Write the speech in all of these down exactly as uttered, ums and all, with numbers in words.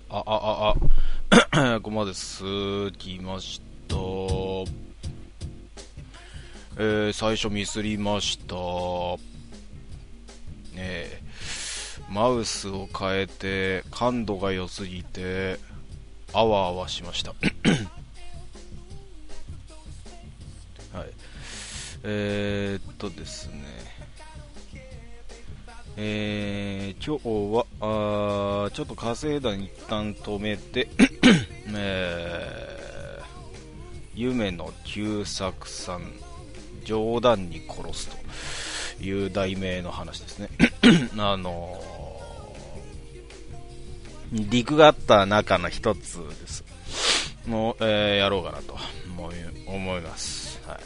あ、あ、あ、あ、ごまです。来ました。えー、最初ミスりました。えー、マウスを変えて、感度が良すぎて、あわあわしました。はい。えーっとですね。えー、今日は、あーちょっと稼いだに一旦止めて、えー、夢の旧作さん、冗談に殺すという題名の話ですね。あのー、リクがあった中の一つです。もう、えー、やろうかなと思い、思います。はい。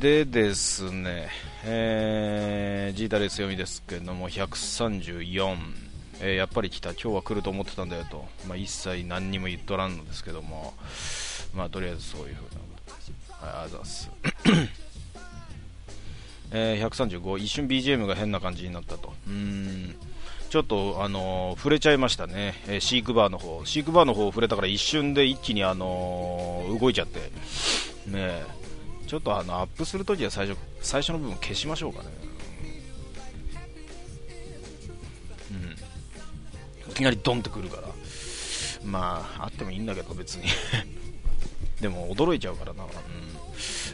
でですね、えー、ジータレス読みですけども、ひゃくさんじゅうよん、えー、やっぱり来た、今日は来ると思ってたんだよと、まあ、一切何にも言っとらんのですけども、まあ、とりあえずそういうふうなことです。はい、あざす。えー、ひゃくさんじゅうご、一瞬 ビージーエム が変な感じになったと。うーん、ちょっと、あのー、触れちゃいましたね、えー、シークバーの方シークバーの方触れたから一瞬で一気に、あのー、動いちゃって、ね、ちょっとあのアップするときは最初最初の部分消しましょうかね。うん、いきなりドンってくるから、まああってもいいんだけど別にでも驚いちゃうからな。うん、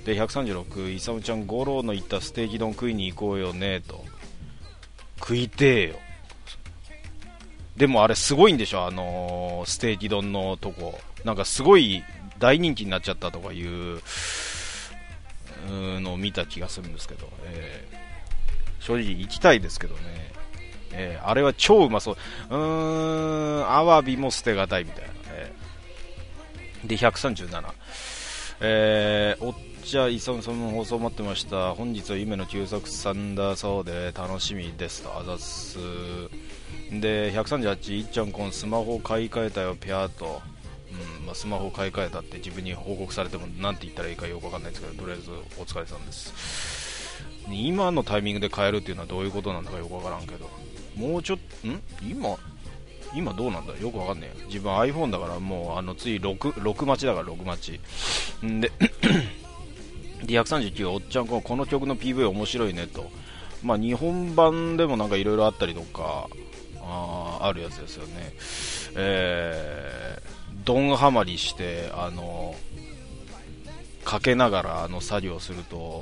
でひゃくさんじゅうろく、イサムちゃん五郎の言ったステーキ丼食いに行こうよねと。食いてえよ。でもあれすごいんでしょ、あのー、ステーキ丼のとこなんかすごい大人気になっちゃったとかいうのを見た気がするんですけど、えー、正直行きたいですけどね、えー、あれは超うまそう。うーん、アワビも捨てがたいみたいな、えー、でひゃくさんじゅうなな、えー、おっちゃいさむさんも放送待ってました。本日は夢の休息さんだそうで楽しみですと。あざっす。でひゃくさんじゅうはち、いっちゃんこんスマホを買い替えたよぴゃーと。うん、まあ、スマホを買い替えたって自分に報告されてもなんて言ったらいいかよくわかんないですけど、とりあえずお疲れさんです。今のタイミングで変えるっていうのはどういうことなんだかよくわからんけど、もうちょっとん今今どうなんだよくわかんねえよ。自分 iPhone だからもうあの次 6, 6待ちだからろく待ちんでひゃくさんじゅうきゅう、おっちゃんこの曲の ピーブイ 面白いねと。まあ日本版でもなんかいろいろあったりとか、ああるやつですよね。えー、ドンハマりしてあのかけながらあの作業すると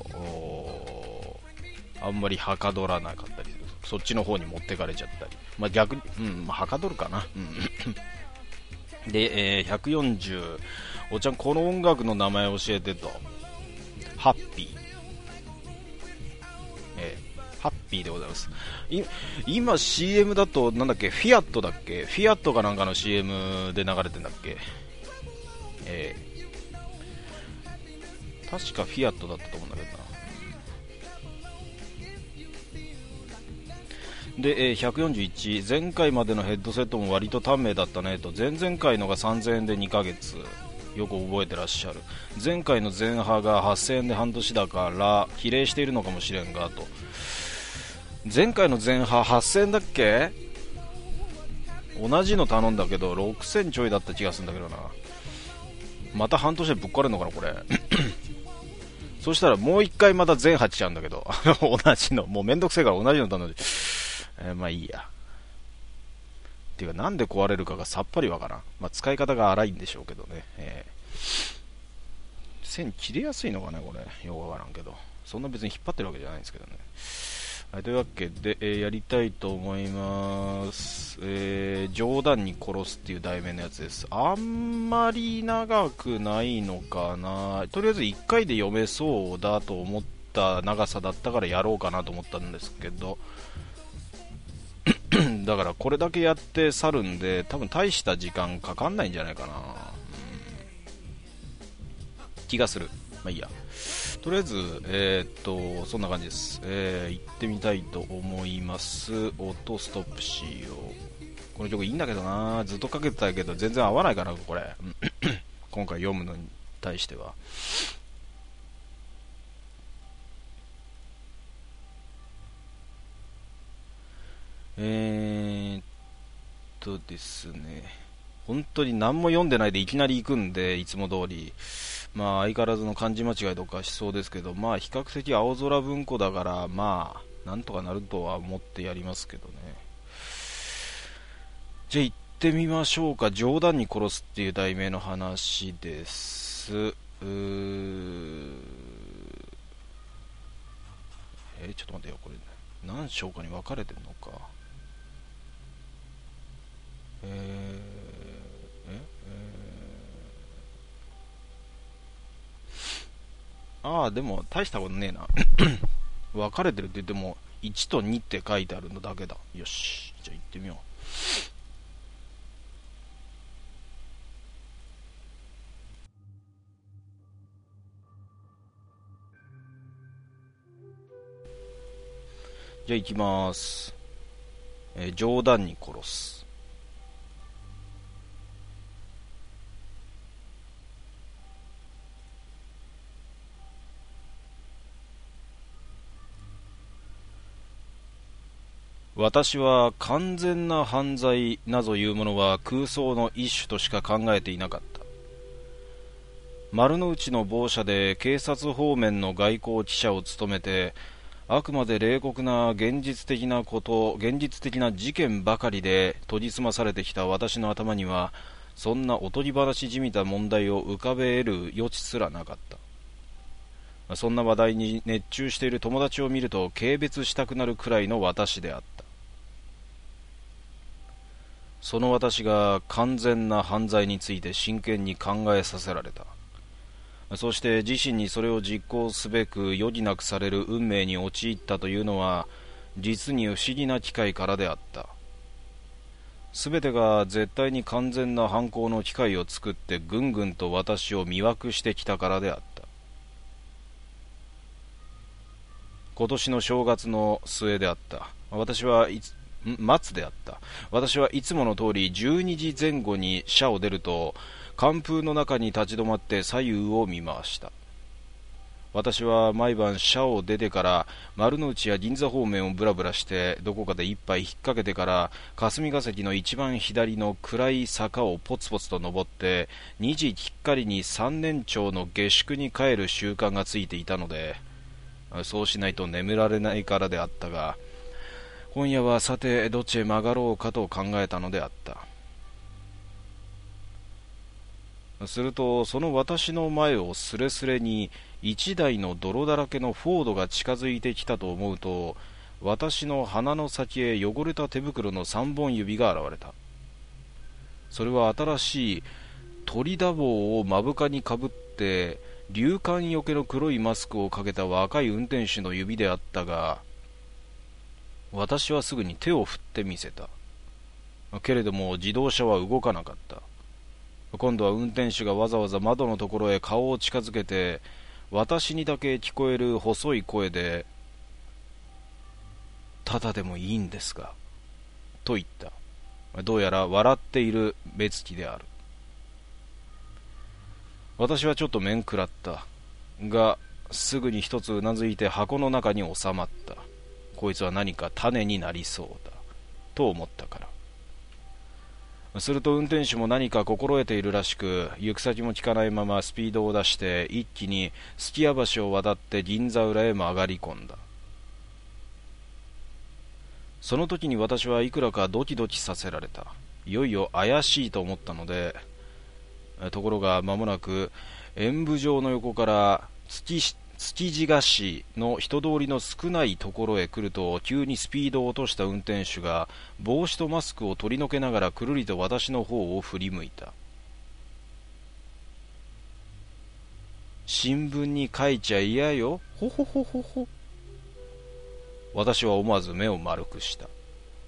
あんまりはかどらなかったり、そっちの方に持ってかれちゃったり、まあ、逆に、うんまあ、はかどるかな、うん、で、えー、ひゃくよんじゅう、おちゃんこの音楽の名前教えてと。ハッピー、えー、ハッピーでございます。い今 シーエム だとなんだっけ、フィアットだっけ、フィアットかなんかの シーエム で流れてんだっけ、えー、確かフィアットだったと思うんだけどな。で、えー、ひゃくよんじゅういち、前回までのヘッドセットも割と短命だったねと。前々回のがさんぜんえんでにかげつ、よく覚えてらっしゃる。前回の前派がはっせんえんで半年だから比例しているのかもしれんがと。前回の前派はっせんえんだっけ、同じの頼んだけどろくせんちょいだった気がするんだけどな。また半年でぶっ壊れるのかなこれそしたらもう一回また全派来ちゃうんだけど同じのもうめんどくせえから同じの頼んで、えー、まあいいや。っていうかなんで壊れるかがさっぱりわからん。まあ、使い方が荒いんでしょうけどね、えー、線切れやすいのかねこれ、よくわからんけど、そんな別に引っ張ってるわけじゃないんですけどね。はい、というわけで、えー、やりたいと思います、えー、冗談に殺すっていう題名のやつです。あんまり長くないのかな、とりあえずいっかいで読めそうだと思った長さだったからやろうかなと思ったんですけどだからこれだけやって去るんで多分大した時間かかんないんじゃないかな、うん、気がする。まあいいや、とりあえずえー、っとそんな感じです、えー、行ってみたいと思います。音ストップしよう。この曲いいんだけどな、ずっとかけてたけど全然合わないかなこれ今回読むのに対しては。えーっととですね、本当に何も読んでないでいきなり行くんで、いつも通り、まあ相変わらずの漢字間違いとかしそうですけど、まあ比較的青空文庫だから、まあなんとかなるとは思ってやりますけどね。じゃあ行ってみましょうか。冗談に殺すっていう題名の話です。うーえー、ちょっと待ってよ、これ何章かに分かれてんのか。えー、ええー、ああ、でも大したことねえな。分かれてるって言ってもいちとにって書いてあるのだけだ。よし、じゃあ行ってみよう。じゃあ行きます。えー、冗談に殺す。私は完全な犯罪などいうものは空想の一種としか考えていなかった。丸の内の某社で警察方面の外交記者を務めて、あくまで冷酷な現実的なこと、現実的な事件ばかりで研ぎ澄まされてきた私の頭には、そんなおとぎ話じみた問題を浮かべる余地すらなかった。そんな話題に熱中している友達を見ると軽蔑したくなるくらいの私であった。その私が完全な犯罪について真剣に考えさせられた。そして自身にそれを実行すべく余儀なくされる運命に陥ったというのは実に不思議な機会からであった。すべてが絶対に完全な犯行の機会を作ってぐんぐんと私を魅惑してきたからであった。今年の正月の末であった。私はいつ末であった。私はいつもの通りじゅうにじぜん後に社を出ると、寒風の中に立ち止まって左右を見回した。私は毎晩社を出てから丸の内や銀座方面をブラブラして、どこかで一杯引っ掛けてから霞が関の一番左の暗い坂をポツポツと登って、にじきっかりに三年町の下宿に帰る習慣がついていたので、そうしないと眠られないからであったが、今夜はさてどっちへ曲がろうかと考えたのであった。するとその私の前をすれすれに一台の泥だらけのフォードが近づいてきたと思うと、私の鼻の先へ汚れた手袋の三本指が現れた。それは新しい鳥だ帽を目深にかぶって流感よけの黒いマスクをかけた若い運転手の指であったが、私はすぐに手を振ってみせた。けれども自動車は動かなかった。今度は運転手がわざわざ窓のところへ顔を近づけて、私にだけ聞こえる細い声で、ただでもいいんですが、と言った。どうやら笑っている目つきである。私はちょっと面食らった。が、すぐに一つうなずいて箱の中に収まった。こいつは何か種になりそうだ、と思ったから。すると運転手も何か心得ているらしく、行く先も聞かないままスピードを出して一気にすき家橋を渡って銀座裏へ曲がり込んだ。その時に私はいくらかドキドキさせられた。いよいよ怪しいと思ったので、ところが間もなく演舞場の横から月築地菓子の人通りの少ないところへ来ると、急にスピードを落とした運転手が帽子とマスクを取り除けながらくるりと私の方を振り向いた。新聞に書いちゃ嫌よ、ほほほほほ。私は思わず目を丸くした。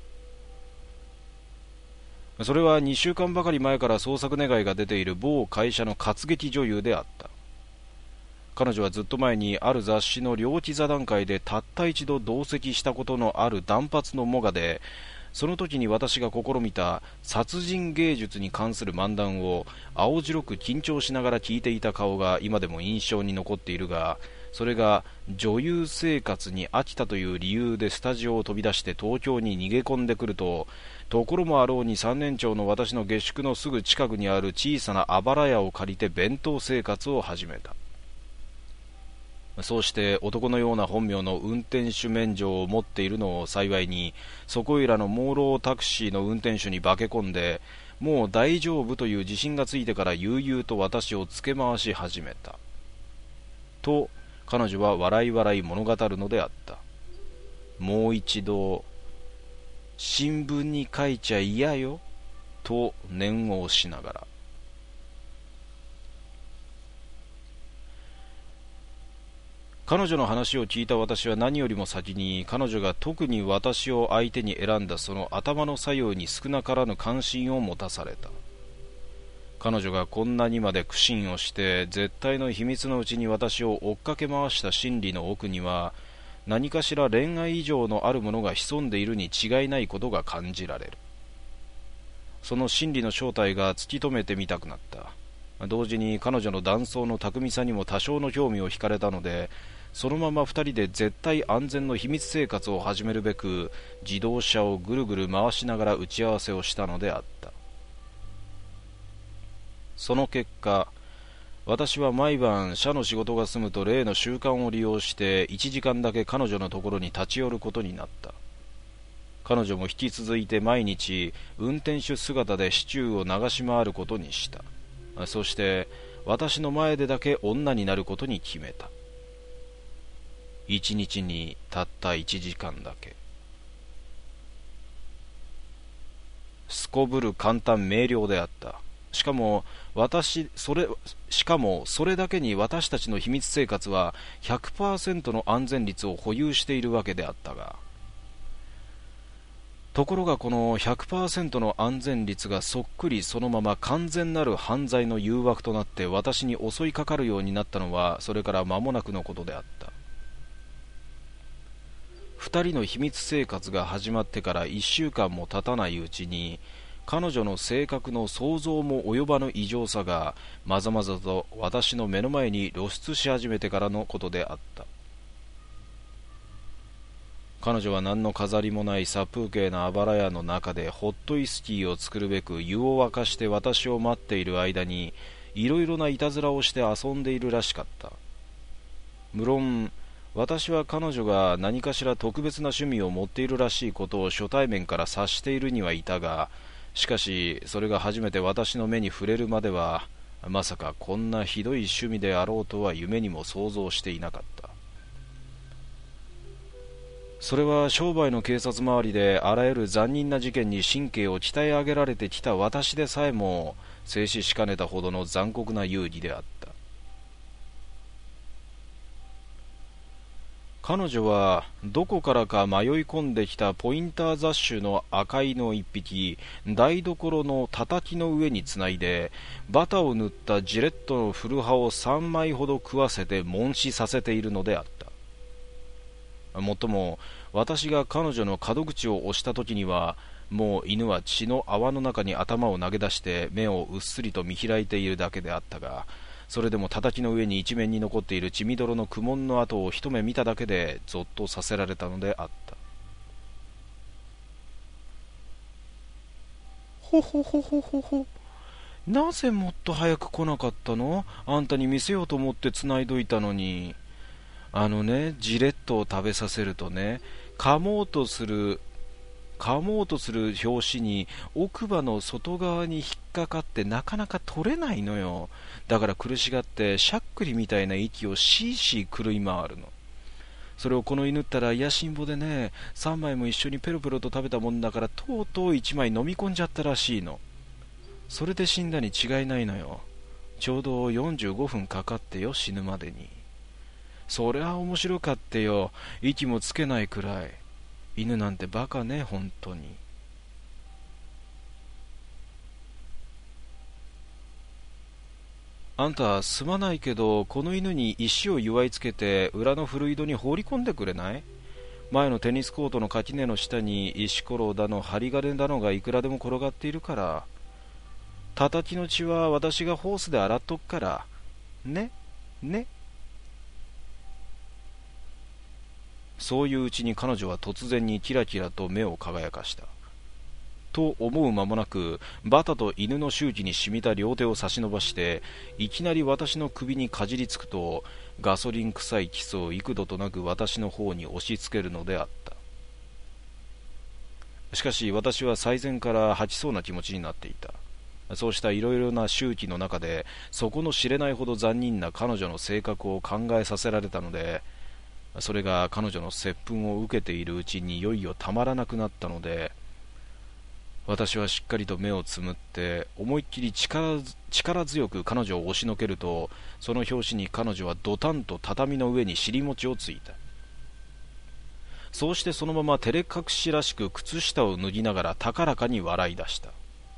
それはにしゅうかんばかり前から捜索願いが出ている某会社の活劇女優であった。彼女はずっと前にある雑誌の両記座談会でたった一度同席したことのある断髪のモガで、 その時に私が試みた殺人芸術に関する漫談を青白く緊張しながら聞いていた顔が今でも印象に残っているが、それが女優生活に飽きたという理由でスタジオを飛び出して東京に逃げ込んでくると、ところもあろうに三年長の私の下宿のすぐ近くにある小さなあばら屋を借りて弁当生活を始めた。そうして男のような本名の運転手免状を持っているのを幸いに、そこいらの盲ろタクシーの運転手に化け込んで、もう大丈夫という自信がついてから悠々と私をつけ回し始めた。と彼女は笑い笑い物語るのであった。もう一度、新聞に書いちゃ嫌よ、と念を押しながら。彼女の話を聞いた私は何よりも先に彼女が特に私を相手に選んだその頭の作用に少なからぬ関心を持たされた。彼女がこんなにまで苦心をして絶対の秘密のうちに私を追っかけ回した心理の奥には何かしら恋愛以上のあるものが潜んでいるに違いないことが感じられる。その心理の正体が突き止めてみたくなった。同時に彼女の男装の巧みさにも多少の興味を惹かれたので、そのまま二人で絶対安全の秘密生活を始めるべく自動車をぐるぐる回しながら打ち合わせをしたのであった。その結果、私は毎晩社の仕事が済むと例の習慣を利用していちじかんだけ彼女のところに立ち寄ることになった。彼女も引き続いて毎日運転手姿で市中を流し回ることにした。そして私の前でだけ女になることに決めた。一日にたった一時間だけ。すこぶる簡単明瞭であった。しかも私それしかもそれだけに私たちの秘密生活は ひゃくパーセント の安全率を保有しているわけであったが、ところがこの ひゃくパーセント の安全率がそっくりそのまま完全なる犯罪の誘惑となって私に襲いかかるようになったのはそれから間もなくのことであった。二人の秘密生活が始まってから一週間も経たないうちに、彼女の性格の想像も及ばぬ異常さがまざまざと私の目の前に露出し始めてからのことであった。彼女は何の飾りもない殺風景なあばら屋の中でホットウイスキーを作るべく湯を沸かして私を待っている間にいろいろないたずらをして遊んでいるらしかった。無論私は彼女が何かしら特別な趣味を持っているらしいことを初対面から察しているにはいたが、しかしそれが初めて私の目に触れるまではまさかこんなひどい趣味であろうとは夢にも想像していなかった。それは商売の警察周りであらゆる残忍な事件に神経を鍛え上げられてきた私でさえも静止しかねたほどの残酷な遊戯であった。彼女はどこからか迷い込んできたポインター雑種の赤いの一匹、台所の叩きの上につないでバタを塗ったジレットの古葉を三枚ほど食わせて悶死させているのであった。もっとも私が彼女の角口を押した時にはもう犬は血の泡の中に頭を投げ出して目をうっすりと見開いているだけであったが、それでも叩きの上に一面に残っている血みどろの苦悶の跡を一目見ただけでゾッとさせられたのであった。ほほほほほほ、なぜもっと早く来なかったの？あんたに見せようと思ってつないどいたのに。あのね、ジレットを食べさせるとね、噛もうとする噛もうとする拍子に奥歯の外側に引っかかってなかなか取れないのよ。だから苦しがってしゃっくりみたいな息をしーしー狂い回るの。それをこの犬ったら野心棒でね、さんまいも一緒にペロペロと食べたもんだからとうとういちまい飲み込んじゃったらしいの。それで死んだに違いないのよ。ちょうどよんじゅうごふんかかってよ、死ぬまでに。そりゃ面白かってよ、息もつけないくらい。犬なんてバカね、本当に。あんたすまないけどこの犬に石を祝いつけて裏の古井戸に放り込んでくれない？ 前のテニスコートの垣根の下に石ころだの針金だのがいくらでも転がっているから、叩きの血は私がホースで洗っとくからねね。そういううちに彼女は突然にキラキラと目を輝かした。と思う間もなく、バタと犬の周期に染みた両手を差し伸ばしていきなり私の首にかじりつくと、ガソリン臭いキスを幾度となく私の方に押し付けるのであった。しかし私は最前から吐きそうな気持ちになっていた。そうしたいろいろな周期の中で、底の知れないほど残忍な彼女の性格を考えさせられたので、それが彼女の接吻を受けているうちにいよいよたまらなくなったので、私はしっかりと目をつむって思いっきり 力, 力強く彼女を押しのけると、その拍子に彼女はドタンと畳の上に尻餅をついた。そうしてそのまま照れ隠しらしく靴下を脱ぎながら高らかに笑い出した。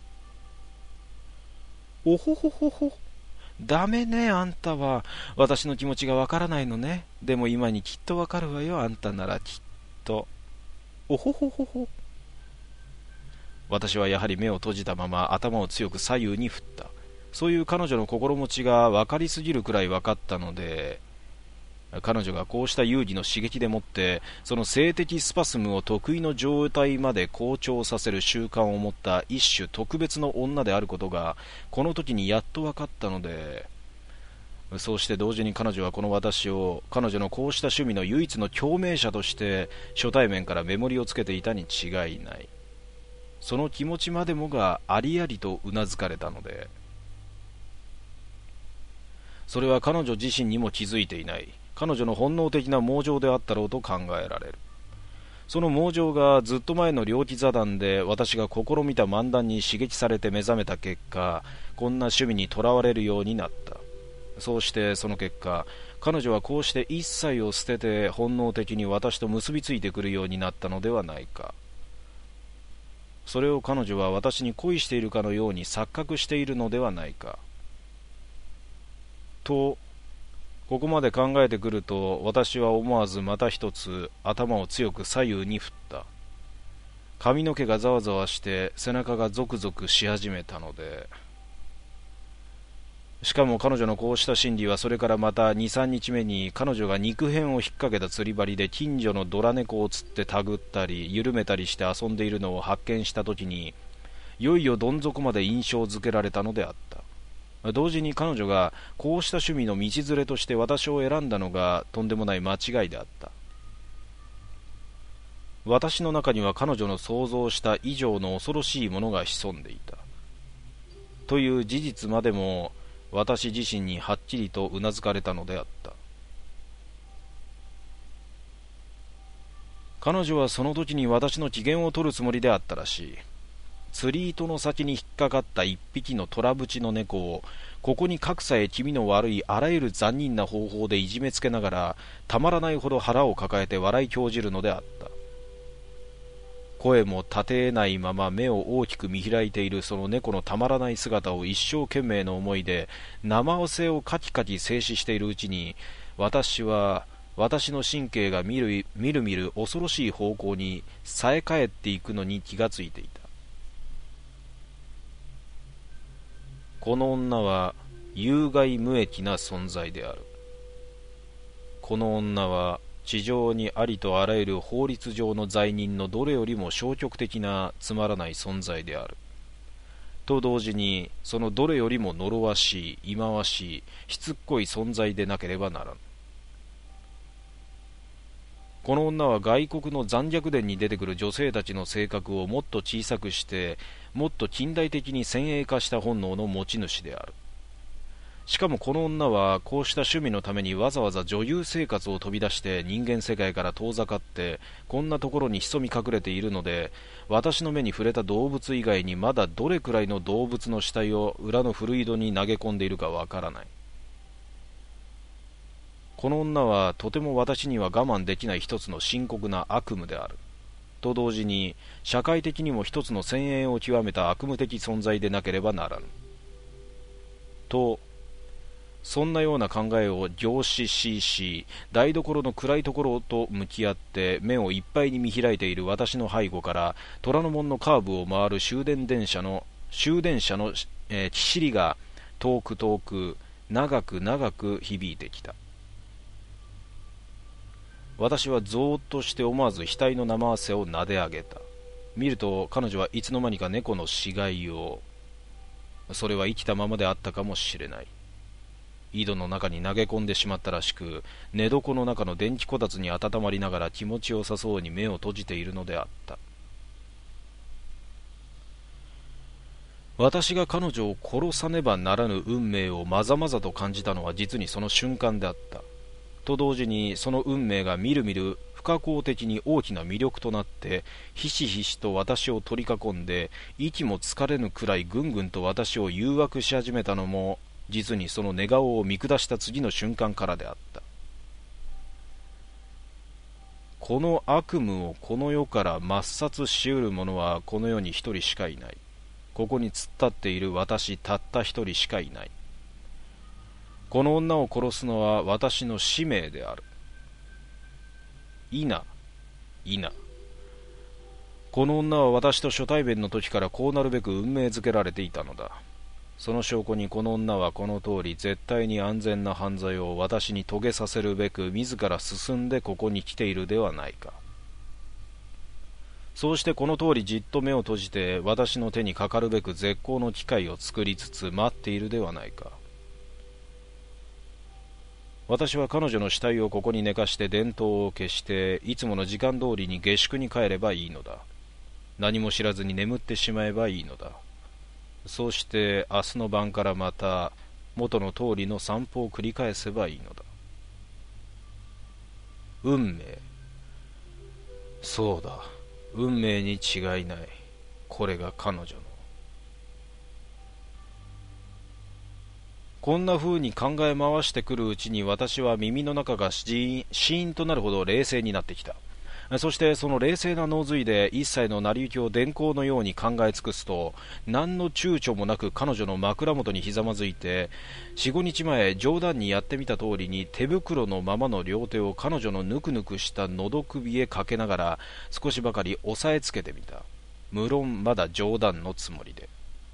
おほほほほ、ダメね、あんたは。私の気持ちがわからないのね。でも今にきっとわかるわよ、あんたならきっと。おほほほほ。私はやはり目を閉じたまま頭を強く左右に振った。そういう彼女の心持ちが分かりすぎるくらい分かったので、彼女がこうした遊戯の刺激でもってその性的スパスムを得意の状態まで好調させる習慣を持った一種特別の女であることがこの時にやっと分かったので、そうして同時に彼女はこの私を彼女のこうした趣味の唯一の共鳴者として初対面からメモリをつけていたに違いない。その気持ちまでもがありありとうなずかれたので、それは彼女自身にも気づいていない彼女の本能的な妄情であったろうと考えられる。その妄情がずっと前の猟奇座談で私が試みた漫談に刺激されて目覚めた結果、こんな趣味にとらわれるようになった。そうしてその結果、彼女はこうして一切を捨てて本能的に私と結びついてくるようになったのではないか。それを彼女は私に恋しているかのように錯覚しているのではないか。と、ここまで考えてくると、私は思わずまた一つ頭を強く左右に振った。髪の毛がざわざわして背中がゾクゾクし始めたので、しかも彼女のこうした心理はそれからまたに、さんにちめに彼女が肉片を引っ掛けた釣り針で近所のドラ猫を釣ってたぐったり緩めたりして遊んでいるのを発見したときに、いよいよどん底まで印象づけられたのであった。同時に彼女がこうした趣味の道連れとして私を選んだのがとんでもない間違いであった。私の中には彼女の想像した以上の恐ろしいものが潜んでいたという事実までも私自身にはっきりとうなずかれたのであった。彼女はその時に私の機嫌を取るつもりであったらしい。釣り糸の先に引っかかった一匹の虎淵の猫をここに格差へ気味の悪いあらゆる残忍な方法でいじめつけながらたまらないほど腹を抱えて笑い興じるのであった。声も立てえないまま目を大きく見開いているその猫のたまらない姿を一生懸命の思いで生汗をかきかき静止しているうちに、私は私の神経がみるみるみる恐ろしい方向にさえ返っていくのに気がついていた。この女は有害無益な存在である。この女は地上にありとあらゆる法律上の罪人のどれよりも消極的なつまらない存在である。と同時にそのどれよりも呪わしい、忌まわしい、しつっこい存在でなければならん。この女は外国の残虐伝に出てくる女性たちの性格をもっと小さくしてもっと近代的に先鋭化した本能の持ち主である。しかもこの女はこうした趣味のためにわざわざ女優生活を飛び出して人間世界から遠ざかってこんなところに潜み隠れているので、私の目に触れた動物以外にまだどれくらいの動物の死体を裏の古井戸に投げ込んでいるかわからない。この女はとても私には我慢できない一つの深刻な悪夢である。と同時に社会的にも一つの先鋭を極めた悪夢的存在でなければならぬ。とそんなような考えを凝視しし、台所の暗いところと向き合って目をいっぱいに見開いている私の背後から、虎ノ門のカーブを回る終電電車の終電車の、えー、きしりが遠く遠く長く長く響いてきた。私はぞーっとして思わず額の生汗をなで上げた。見ると彼女はいつの間にか猫の死骸を、それは生きたままであったかもしれない、井戸の中に投げ込んでしまったらしく、寝床の中の電気こたつに温まりながら気持ちよさそうに目を閉じているのであった。私が彼女を殺さねばならぬ運命をまざまざと感じたのは実にその瞬間であった。と同時にその運命がみるみる不可抗的に大きな魅力となって、ひしひしと私を取り囲んで、息もつかれぬくらいぐんぐんと私を誘惑し始めたのも、実にその寝顔を見下した次の瞬間からであった。この悪夢をこの世から抹殺しうる者はこの世に一人しかいない。ここに突っ立っている私たった一人しかいない。この女を殺すのは私の使命である。いな、いな。この女は私と初対面の時からこうなるべく運命づけられていたのだ。その証拠にこの女はこの通り絶対に安全な犯罪を私に遂げさせるべく自ら進んでここに来ているではないか。そうしてこの通りじっと目を閉じて私の手にかかるべく絶好の機会を作りつつ待っているではないか。私は彼女の死体をここに寝かして電灯を消していつもの時間通りに下宿に帰ればいいのだ。何も知らずに眠ってしまえばいいのだ。そうして明日の晩からまた元の通りの散歩を繰り返せばいいのだ。運命。そうだ、運命に違いない。これが彼女の。こんな風に考え回してくるうちに私は耳の中がシーンとなるほど冷静になってきた。そしてその冷静な脳髄で一切の成り行きを電光のように考え尽くすと、何の躊躇もなく彼女の枕元にひざまずいて、四五日前冗談にやってみた通りに手袋のままの両手を彼女のぬくぬくした喉首へかけながら少しばかり押さえつけてみた。無論まだ冗談のつもりで。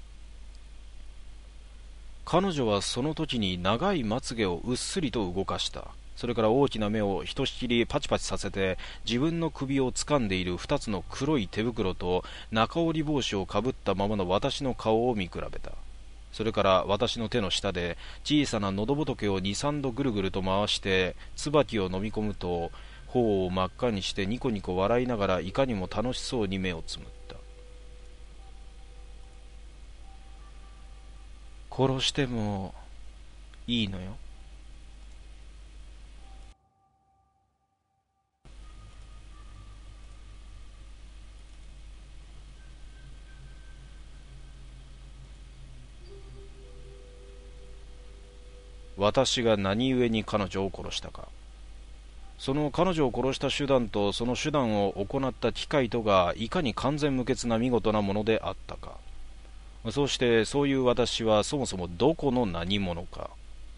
彼女はその時に長いまつげをうっすりと動かした。それから大きな目をひとしきりパチパチさせて、自分の首を掴んでいる二つの黒い手袋と中折り帽子をかぶったままの私の顔を見比べた。それから私の手の下で小さな喉仏を二三度ぐるぐると回して椿を飲み込むと、頬を真っ赤にしてニコニコ笑いながらいかにも楽しそうに目をつむった。殺してもいいのよ。私が何故に彼女を殺したか。その彼女を殺した手段とその手段を行った機械とがいかに完全無欠な見事なものであったか。そうしてそういう私はそもそもどこの何者か。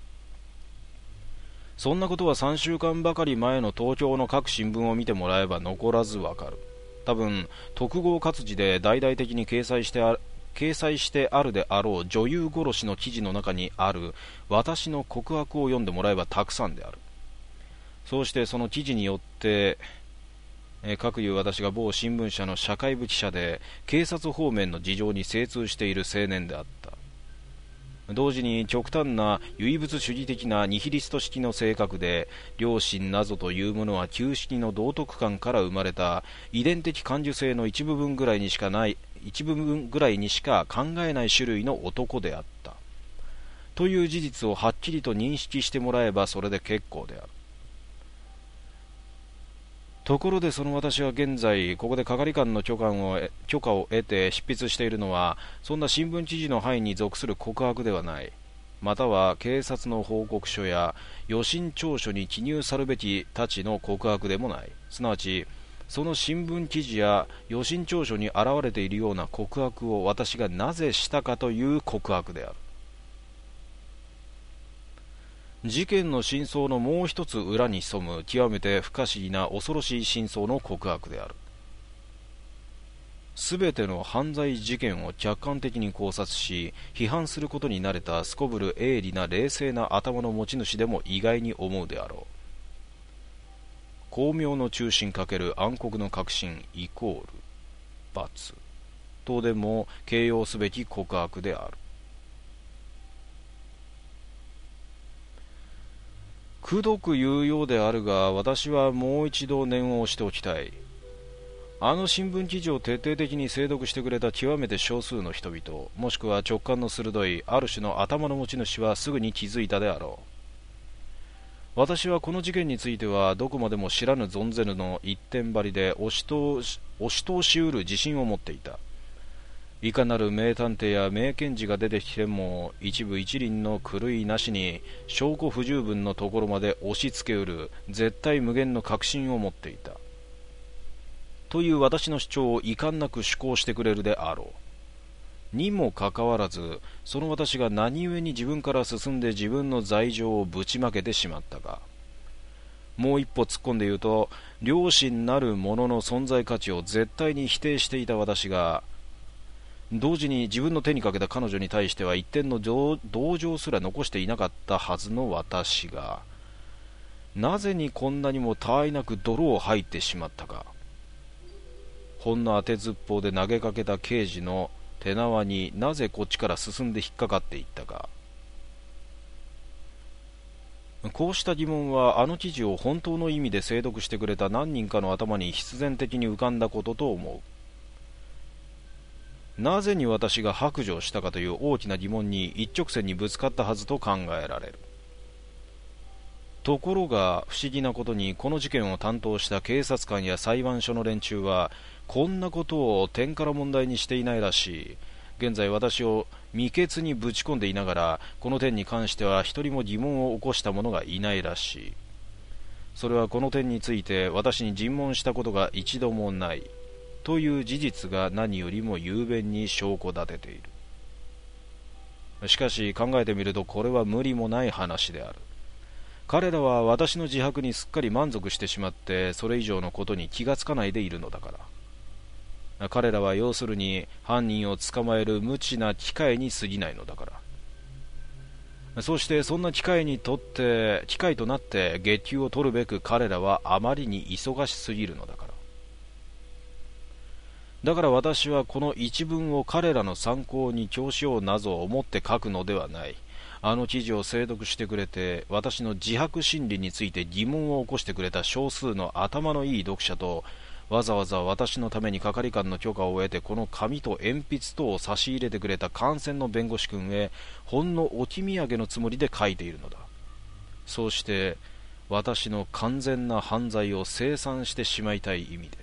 そんなことはさんしゅうかんばかり前の東京の各新聞を見てもらえば残らずわかる。多分特号活字で大々的に掲載してある掲載してあるであろう女優殺しの記事の中にある私の告白を読んでもらえばたくさんである。そうしてその記事によってえ各いう私が某新聞社の社会部記者で警察方面の事情に精通している青年であった。同時に極端な唯物主義的なニヒリスト式の性格で、良心なぞというものは旧式の道徳観から生まれた遺伝的感受性の一部分ぐらいにしかない一部分ぐらいにしか考えない種類の男であったという事実をはっきりと認識してもらえばそれで結構である。ところでその私は現在ここで係官の許可を許可を得て執筆しているのは、そんな新聞記事の範囲に属する告白ではない、または警察の報告書や予診調書に記入さるべきたちの告白でもない。すなわちその新聞記事や予診調書に現れているような告白を私がなぜしたかという告白である。 事件の真相のもう一つ裏に潜む極めて不可思議な恐ろしい真相の告白である。すべての犯罪事件を客観的に考察し批判することに慣れたすこぶる鋭利な冷静な頭の持ち主でも意外に思うであろう。巧妙の中心かける暗黒の核心イコール罰とでも形容すべき告白である。くどく言うようであるが、私はもう一度念を押しておきたい。あの新聞記事を徹底的に精読してくれた極めて少数の人々、もしくは直感の鋭いある種の頭の持ち主はすぐに気づいたであろう。私はこの事件についてはどこまでも知らぬ存ぜぬの一点張りで押し通し、押し通しうる自信を持っていた。いかなる名探偵や名検事が出てきても一部一輪の狂いなしに証拠不十分のところまで押し付けうる絶対無限の確信を持っていた。という私の主張を遺憾なく主張してくれるであろう。にもかかわらず、その私が何故に自分から進んで自分の罪状をぶちまけてしまったか。もう一歩突っ込んで言うと、良心なるものの存在価値を絶対に否定していた私が、同時に自分の手にかけた彼女に対しては一点の同情すら残していなかったはずの私が、なぜにこんなにもたわいなく泥を吐いてしまったか。ほんの当てずっぽうで投げかけた刑事の手縄になぜこっちから進んで引っかかっていったか。こうした疑問はあの記事を本当の意味で精読してくれた何人かの頭に必然的に浮かんだことと思う。なぜに私が白状したかという大きな疑問に一直線にぶつかったはずと考えられる。ところが不思議なことに、この事件を担当した警察官や裁判所の連中はこんなことを点から問題にしていないらしい。現在私を未決にぶち込んでいながら、この点に関しては一人も疑問を起こした者がいないらしい。それはこの点について私に尋問したことが一度もないという事実が何よりも雄弁に証拠立てている。しかし考えてみるとこれは無理もない話である。彼らは私の自白にすっかり満足してしまって、それ以上のことに気がつかないでいるのだから。彼らは要するに犯人を捕まえる無知な機械に過ぎないのだから。そしてそんな機械にとって機械となって月給を取るべく彼らはあまりに忙しすぎるのだから。だから私はこの一文を彼らの参考に教しようなぞ思って書くのではない。あの記事を精読してくれて私の自白心理について疑問を起こしてくれた少数の頭のいい読者と、わざわざ私のために係官の許可を得てこの紙と鉛筆等を差し入れてくれた官選の弁護士君へほんの置き土産のつもりで書いているのだ。そうして私の完全な犯罪を清算してしまいたい意味で。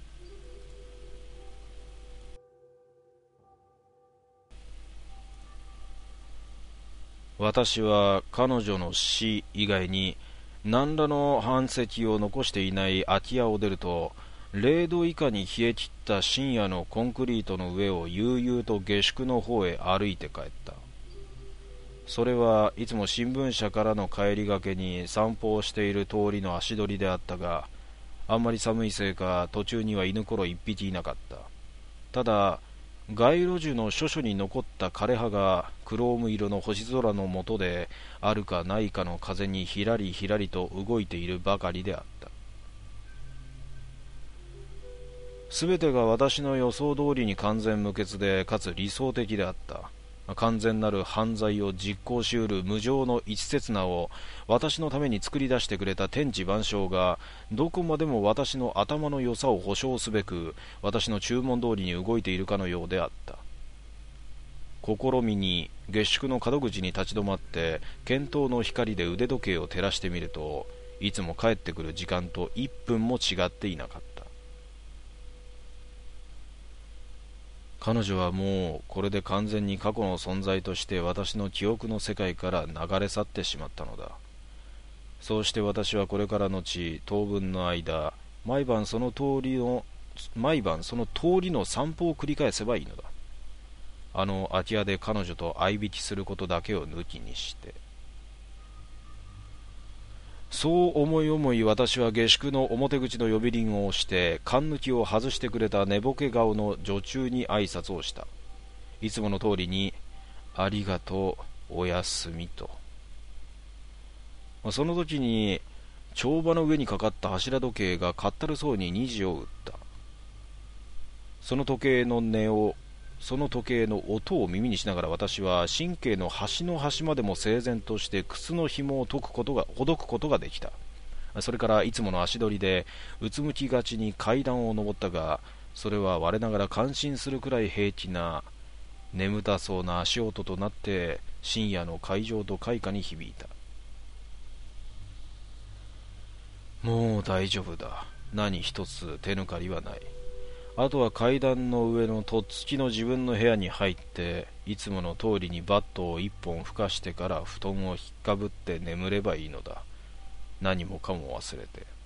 私は彼女の死以外に何らの痕跡を残していない空き家を出ると、れいど以下に冷え切った深夜のコンクリートの上を悠々と下宿の方へ歩いて帰った。それはいつも新聞社からの帰りがけに散歩をしている通りの足取りであったが、あんまり寒いせいか途中には犬ころ一匹いなかった。ただ街路樹の諸々に残った枯葉がクローム色の星空の下であるかないかの風にひらりひらりと動いているばかりであった。すべてが私の予想通りに完全無欠でかつ理想的であった。完全なる犯罪を実行しうる無常の一刹那を私のために作り出してくれた天地万象がどこまでも私の頭の良さを保証すべく私の注文通りに動いているかのようであった。試みに下宿の角口に立ち止まって見当の光で腕時計を照らしてみると、いつも帰ってくる時間といっぷんも違っていなかった。彼女はもうこれで完全に過去の存在として私の記憶の世界から流れ去ってしまったのだ。そうして私はこれからのち当分の間、毎晩その通りの毎晩その通りの散歩を繰り返せばいいのだ。あの空き家で彼女と相引きすることだけを抜きにして。 そう思い思い私は下宿の表口の呼び鈴を押して缶抜きを外してくれた寝ぼけ顔の女中に挨拶をした。いつもの通りにありがとう、おやすみと。その時に帳場の上にかかった柱時計がかったるそうににじを打った。その時計の音をその時計の音を耳にしながら私は神経の端の端までも整然として靴の紐を解くことがほどくことができた。それからいつもの足取りでうつむきがちに階段を上ったが、それは我ながら感心するくらい平気な眠たそうな足音となって深夜の海上と開花に響いた。もう大丈夫だ。何一つ手抜かりはない。あとは階段の上のとっつきの自分の部屋に入っていつもの通りにバットを一本吹かしてから布団を引っかぶって眠ればいいのだ。何もかも忘れて。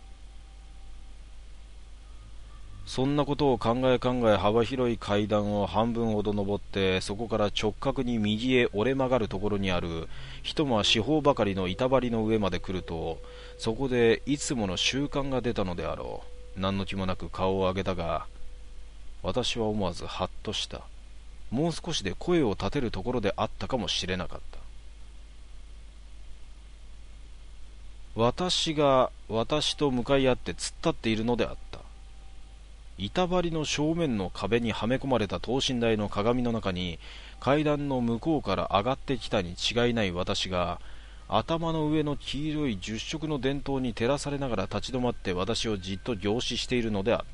そんなことを考え考え幅広い階段を半分ほど登って、そこから直角に右へ折れ曲がるところにある一間四方ばかりの板張りの上まで来ると、そこでいつもの習慣が出たのであろう。何の気もなく顔を上げたが、私は思わずハッとした。もう少しで声を立てるところであったかもしれなかった。私が私と向かい合って突っ立っているのであった。板張りの正面の壁にはめ込まれた等身大の鏡の中に、階段の向こうから上がってきたに違いない私が、頭の上の黄色い十色の電灯に照らされながら立ち止まって私をじっと凝視しているのであった。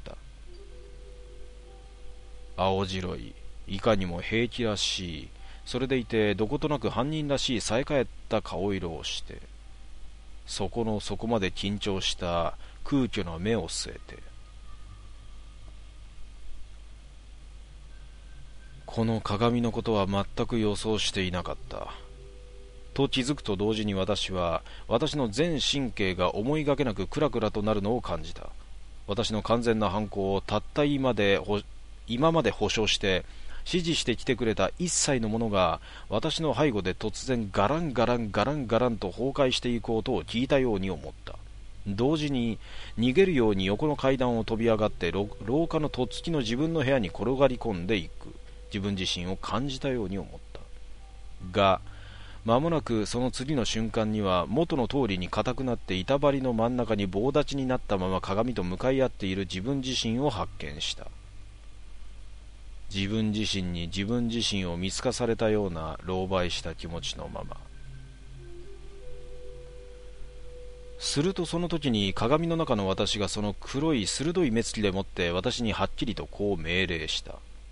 青白い、いかにも平気らしい、それでいてどことなく犯人らしい冴え返った顔色をして、そこの底まで緊張した空虚な目を据えて、この鏡のことは全く予想していなかったと気づくと同時に、私は私の全神経が思いがけなくクラクラとなるのを感じた。私の完全な犯行をたった今で今まで保証して指示してきてくれた一切のものが、私の背後で突然ガランガランガランガランと崩壊していく音を聞いたように思った。同時に逃げるように横の階段を飛び上がって廊下のとっつきの自分の部屋に転がり込んでいく自分自身を感じたように思った。が間もなくその次の瞬間には、元の通りに硬くなって板張りの真ん中に棒立ちになったまま鏡と向かい合っている自分自身を発見した。自分自身に自分自身を見透かされたような狼狽した気持ちのまま。するとその時に鏡の中の私がその黒い鋭い目つきでもって私にはっきりとこう命令した。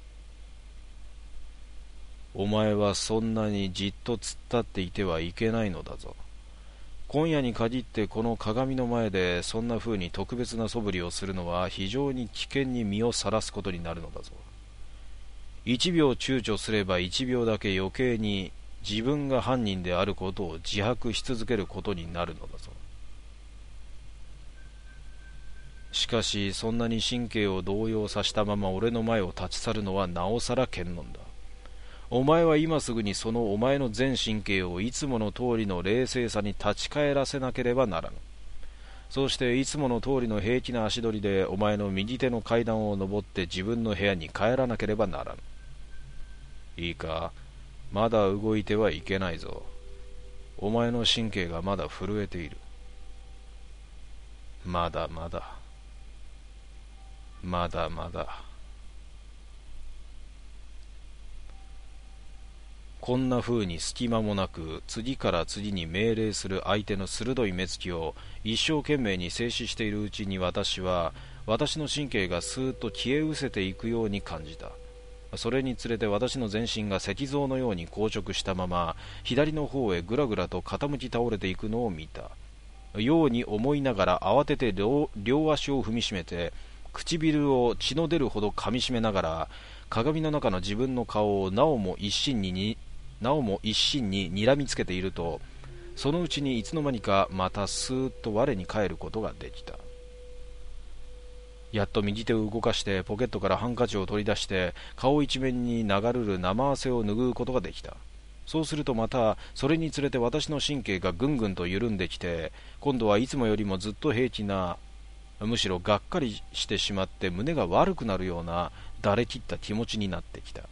お前はそんなにじっと突っ立っていてはいけないのだぞ。今夜に限ってこの鏡の前でそんな風に特別な素振りをするのは非常に危険に身をさらすことになるのだぞ。一秒躊躇すれば一秒だけ余計に自分が犯人であることを自白し続けることになるのだぞ。しかしそんなに神経を動揺させたまま俺の前を立ち去るのはなおさら剣論だ。お前は今すぐにそのお前の全神経をいつもの通りの冷静さに立ち返らせなければならぬ。そうしていつもの通りの平気な足取りでお前の右手の階段を登って自分の部屋に帰らなければならぬ。いいか、まだ動いてはいけないぞ。お前の神経がまだ震えている。まだまだまだまだ。こんな風に隙間もなく次から次に命令する相手の鋭い目つきを一生懸命に静止しているうちに、私は私の神経がスーッと消え失せていくように感じた。それにつれて私の全身が石像のように硬直したまま左の方へぐらぐらと傾き倒れていくのを見たように思いながら、慌てて 両, 両足を踏みしめて唇を血の出るほど噛みしめながら、鏡の中の自分の顔をなおも一心にになおも一心に睨みつけていると、そのうちにいつの間にかまたスーッと我に返ることができた。やっと右手を動かしてポケットからハンカチを取り出して顔一面に流るる生汗を拭うことができた。 そうするとまたそれにつれて私の神経がぐんぐんと緩んできて、今度はいつもよりもずっと平気な、むしろがっかりしてしまって胸が悪くなるようなだれきった気持ちになってきた。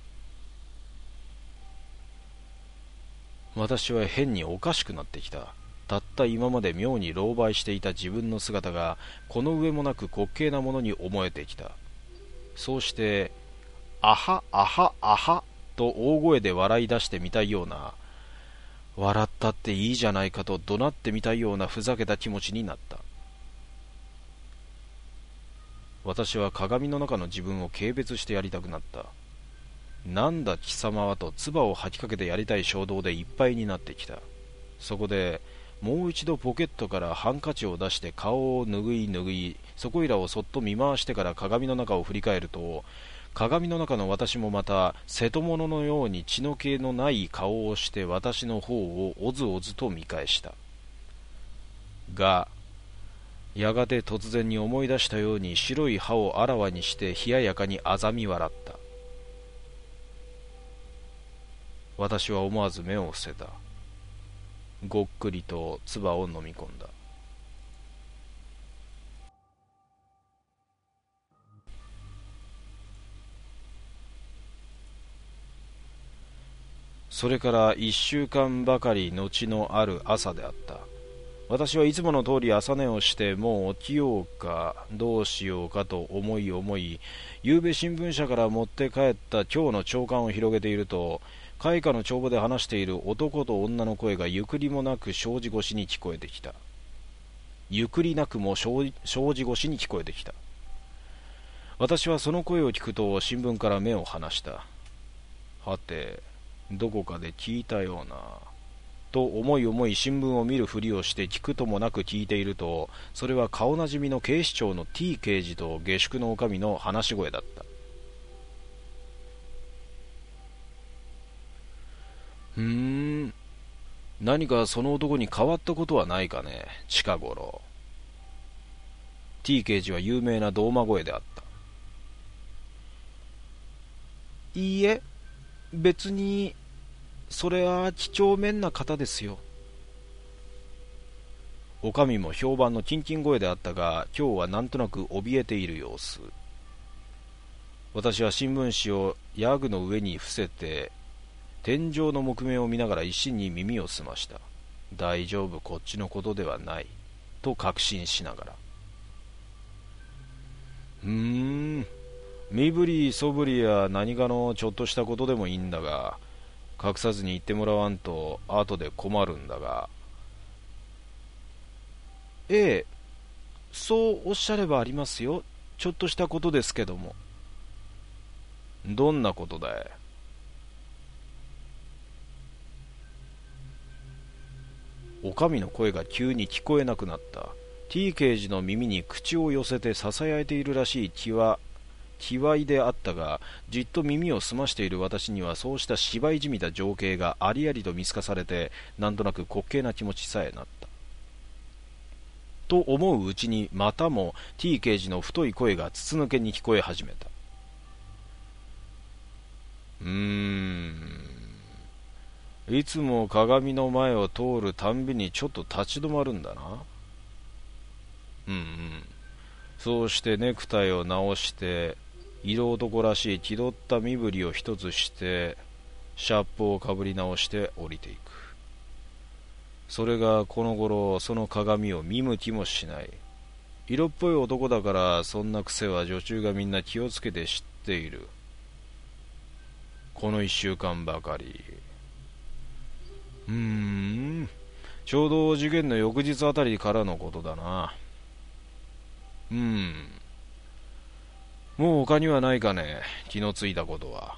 私は変におかしくなってきた。たった今まで妙に狼狽していた自分の姿がこの上もなく滑稽なものに思えてきた。そうしてあはあはあはと大声で笑い出してみたいような、笑ったっていいじゃないかと怒鳴ってみたいようなふざけた気持ちになった。私は鏡の中の自分を軽蔑してやりたくなった。なんだ貴様はと唾を吐きかけてやりたい衝動でいっぱいになってきた。そこでもう一度ポケットからハンカチを出して顔を拭い拭い、そこいらをそっと見回してから鏡の中を振り返ると、鏡の中の私もまた瀬戸物のように血の気のない顔をして私の方をおずおずと見返した。がやがて突然に思い出したように白い歯をあらわにして冷ややかにあざみ笑った。私は思わず目を伏せた。ごっくりと唾を飲み込んだ。それから一週間ばかり後のある朝であった。私はいつもの通り朝寝をして、もう起きようかどうしようかと思い思い、夕べ新聞社から持って帰った今日の朝刊を広げていると、開花の帳簿で話している男と女の声がゆくりもなく障子越しに聞こえてきた。ゆくりなくも障子越しに聞こえてきた。私はその声を聞くと新聞から目を離した。はて、どこかで聞いたようなと思い思い新聞を見るふりをして聞くともなく聞いていると、それは顔なじみの警視庁の T 刑事と下宿の女将の話し声だった。ふーん、何かその男に変わったことはないかね、近頃。 T 刑事は有名な胴馬声であった。いいえ、別にそれは几帳面な方ですよ。おかみも評判のキンキン声であったが、今日はなんとなく怯えている様子。私は新聞紙をヤグの上に伏せて天井の木目を見ながら一心に耳を澄ました。大丈夫、こっちのことではないと確信しながら。うーん、身振りそぶりや何かのちょっとしたことでもいいんだが、隠さずに言ってもらわんと後で困るんだが。ええ、そうおっしゃればありますよ。ちょっとしたことですけども。どんなことだい？おかみの声が急に聞こえなくなった。 T 刑事の耳に口を寄せてささやいているらしい気は気わいであったが、じっと耳を澄ましている私にはそうした芝居じみた情景がありありと見透かされて、なんとなく滑稽な気持ちさえなった。と思ううちにまたも T 刑事の太い声が筒抜けに聞こえ始めた。うーん、いつも鏡の前を通るたんびにちょっと立ち止まるんだな。うんうん。そうしてネクタイを直して、色男らしい気取った身振りを一つして、シャップをかぶり直して降りていく。それがこの頃その鏡を見向きもしない。色っぽい男だから、そんな癖は女中がみんな気をつけて知っている。この一週間ばかり。うーん、ちょうど事件の翌日あたりからのことだな。うん、もう他にはないかね、気のついたことは。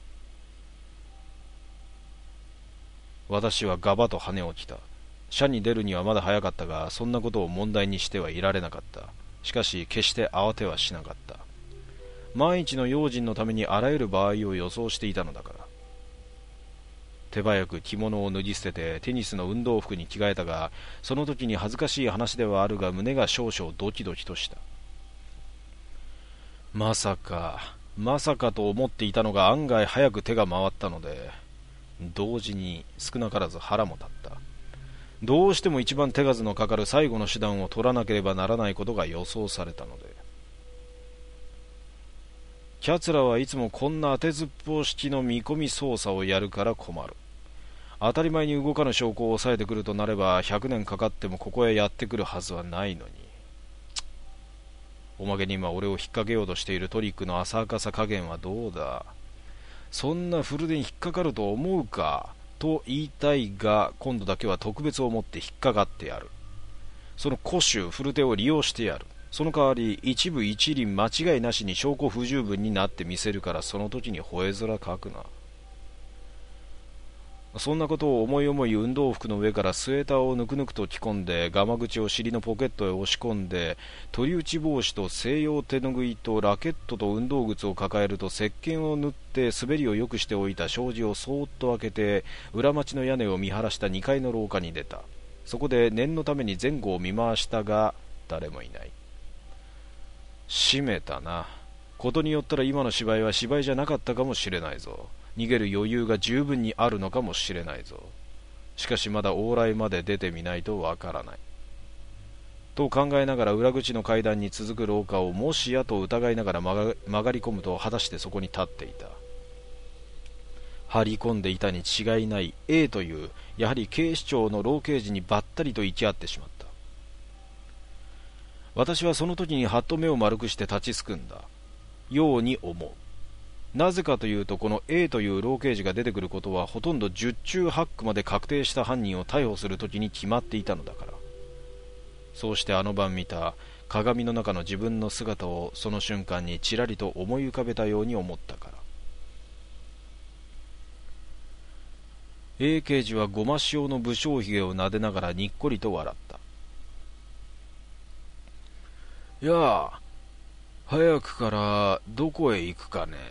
私はガバと羽を着た。社に出るにはまだ早かったが、そんなことを問題にしてはいられなかった。しかし決して慌てはしなかった。万一の用心のためにあらゆる場合を予想していたのだから。手早く着物を脱ぎ捨ててテニスの運動服に着替えたが、その時に恥ずかしい話ではあるが胸が少々ドキドキとした。まさかまさかと思っていたのが案外早く手が回ったので、 同時に少なからず腹も立った。どうしても一番手数のかかる最後の手段を取らなければならないことが予想されたので、キャツラはいつもこんな当てずっぽう式の見込み操作をやるから困る。当たり前に動かぬ証拠を抑えてくるとなればひゃくねんかかってもここへやってくるはずはないのに。おまけに今俺を引っ掛けようとしているトリックの浅はかさ加減はどうだ。そんなフルで引っかかると思うかと言いたいが、今度だけは特別をもって引っかかってやる。その古手フル手を利用してやる。その代わり一部一厘間違いなしに証拠不十分になってみせるから、その時に吠え面かくな。そんなことを思い思い運動服の上からスウェーターをぬくぬくと着込んで、ガマ口を尻のポケットへ押し込んで、取り打ち帽子と西洋手ぬぐいとラケットと運動靴を抱えると、石鹸を塗って滑りを良くしておいた障子をそーっと開けて、裏町の屋根を見晴らしたにかいの廊下に出た。そこで念のために前後を見回したが、誰もいない。閉めたな。ことによったら今の芝居は芝居じゃなかったかもしれないぞ。逃げる余裕が十分にあるのかもしれないぞ。しかしまだ往来まで出てみないとわからない。と考えながら裏口の階段に続く廊下をもしやと疑いながら曲が、曲がり込むと、果たしてそこに立っていた。張り込んでいたに違いない A という、やはり警視庁の老刑事にばったりと行き合ってしまった。私はその時にはっと目を丸くして立ちすくんだように思う。なぜかというと、この A という老刑事が出てくることはほとんど十中八九まで確定した犯人を逮捕するときに決まっていたのだから。そうしてあの晩見た鏡の中の自分の姿をその瞬間にちらりと思い浮かべたように思ったから。 A 刑事はごま塩の武将髭を撫でながらにっこりと笑った。いやあ、早くからどこへ行くかね。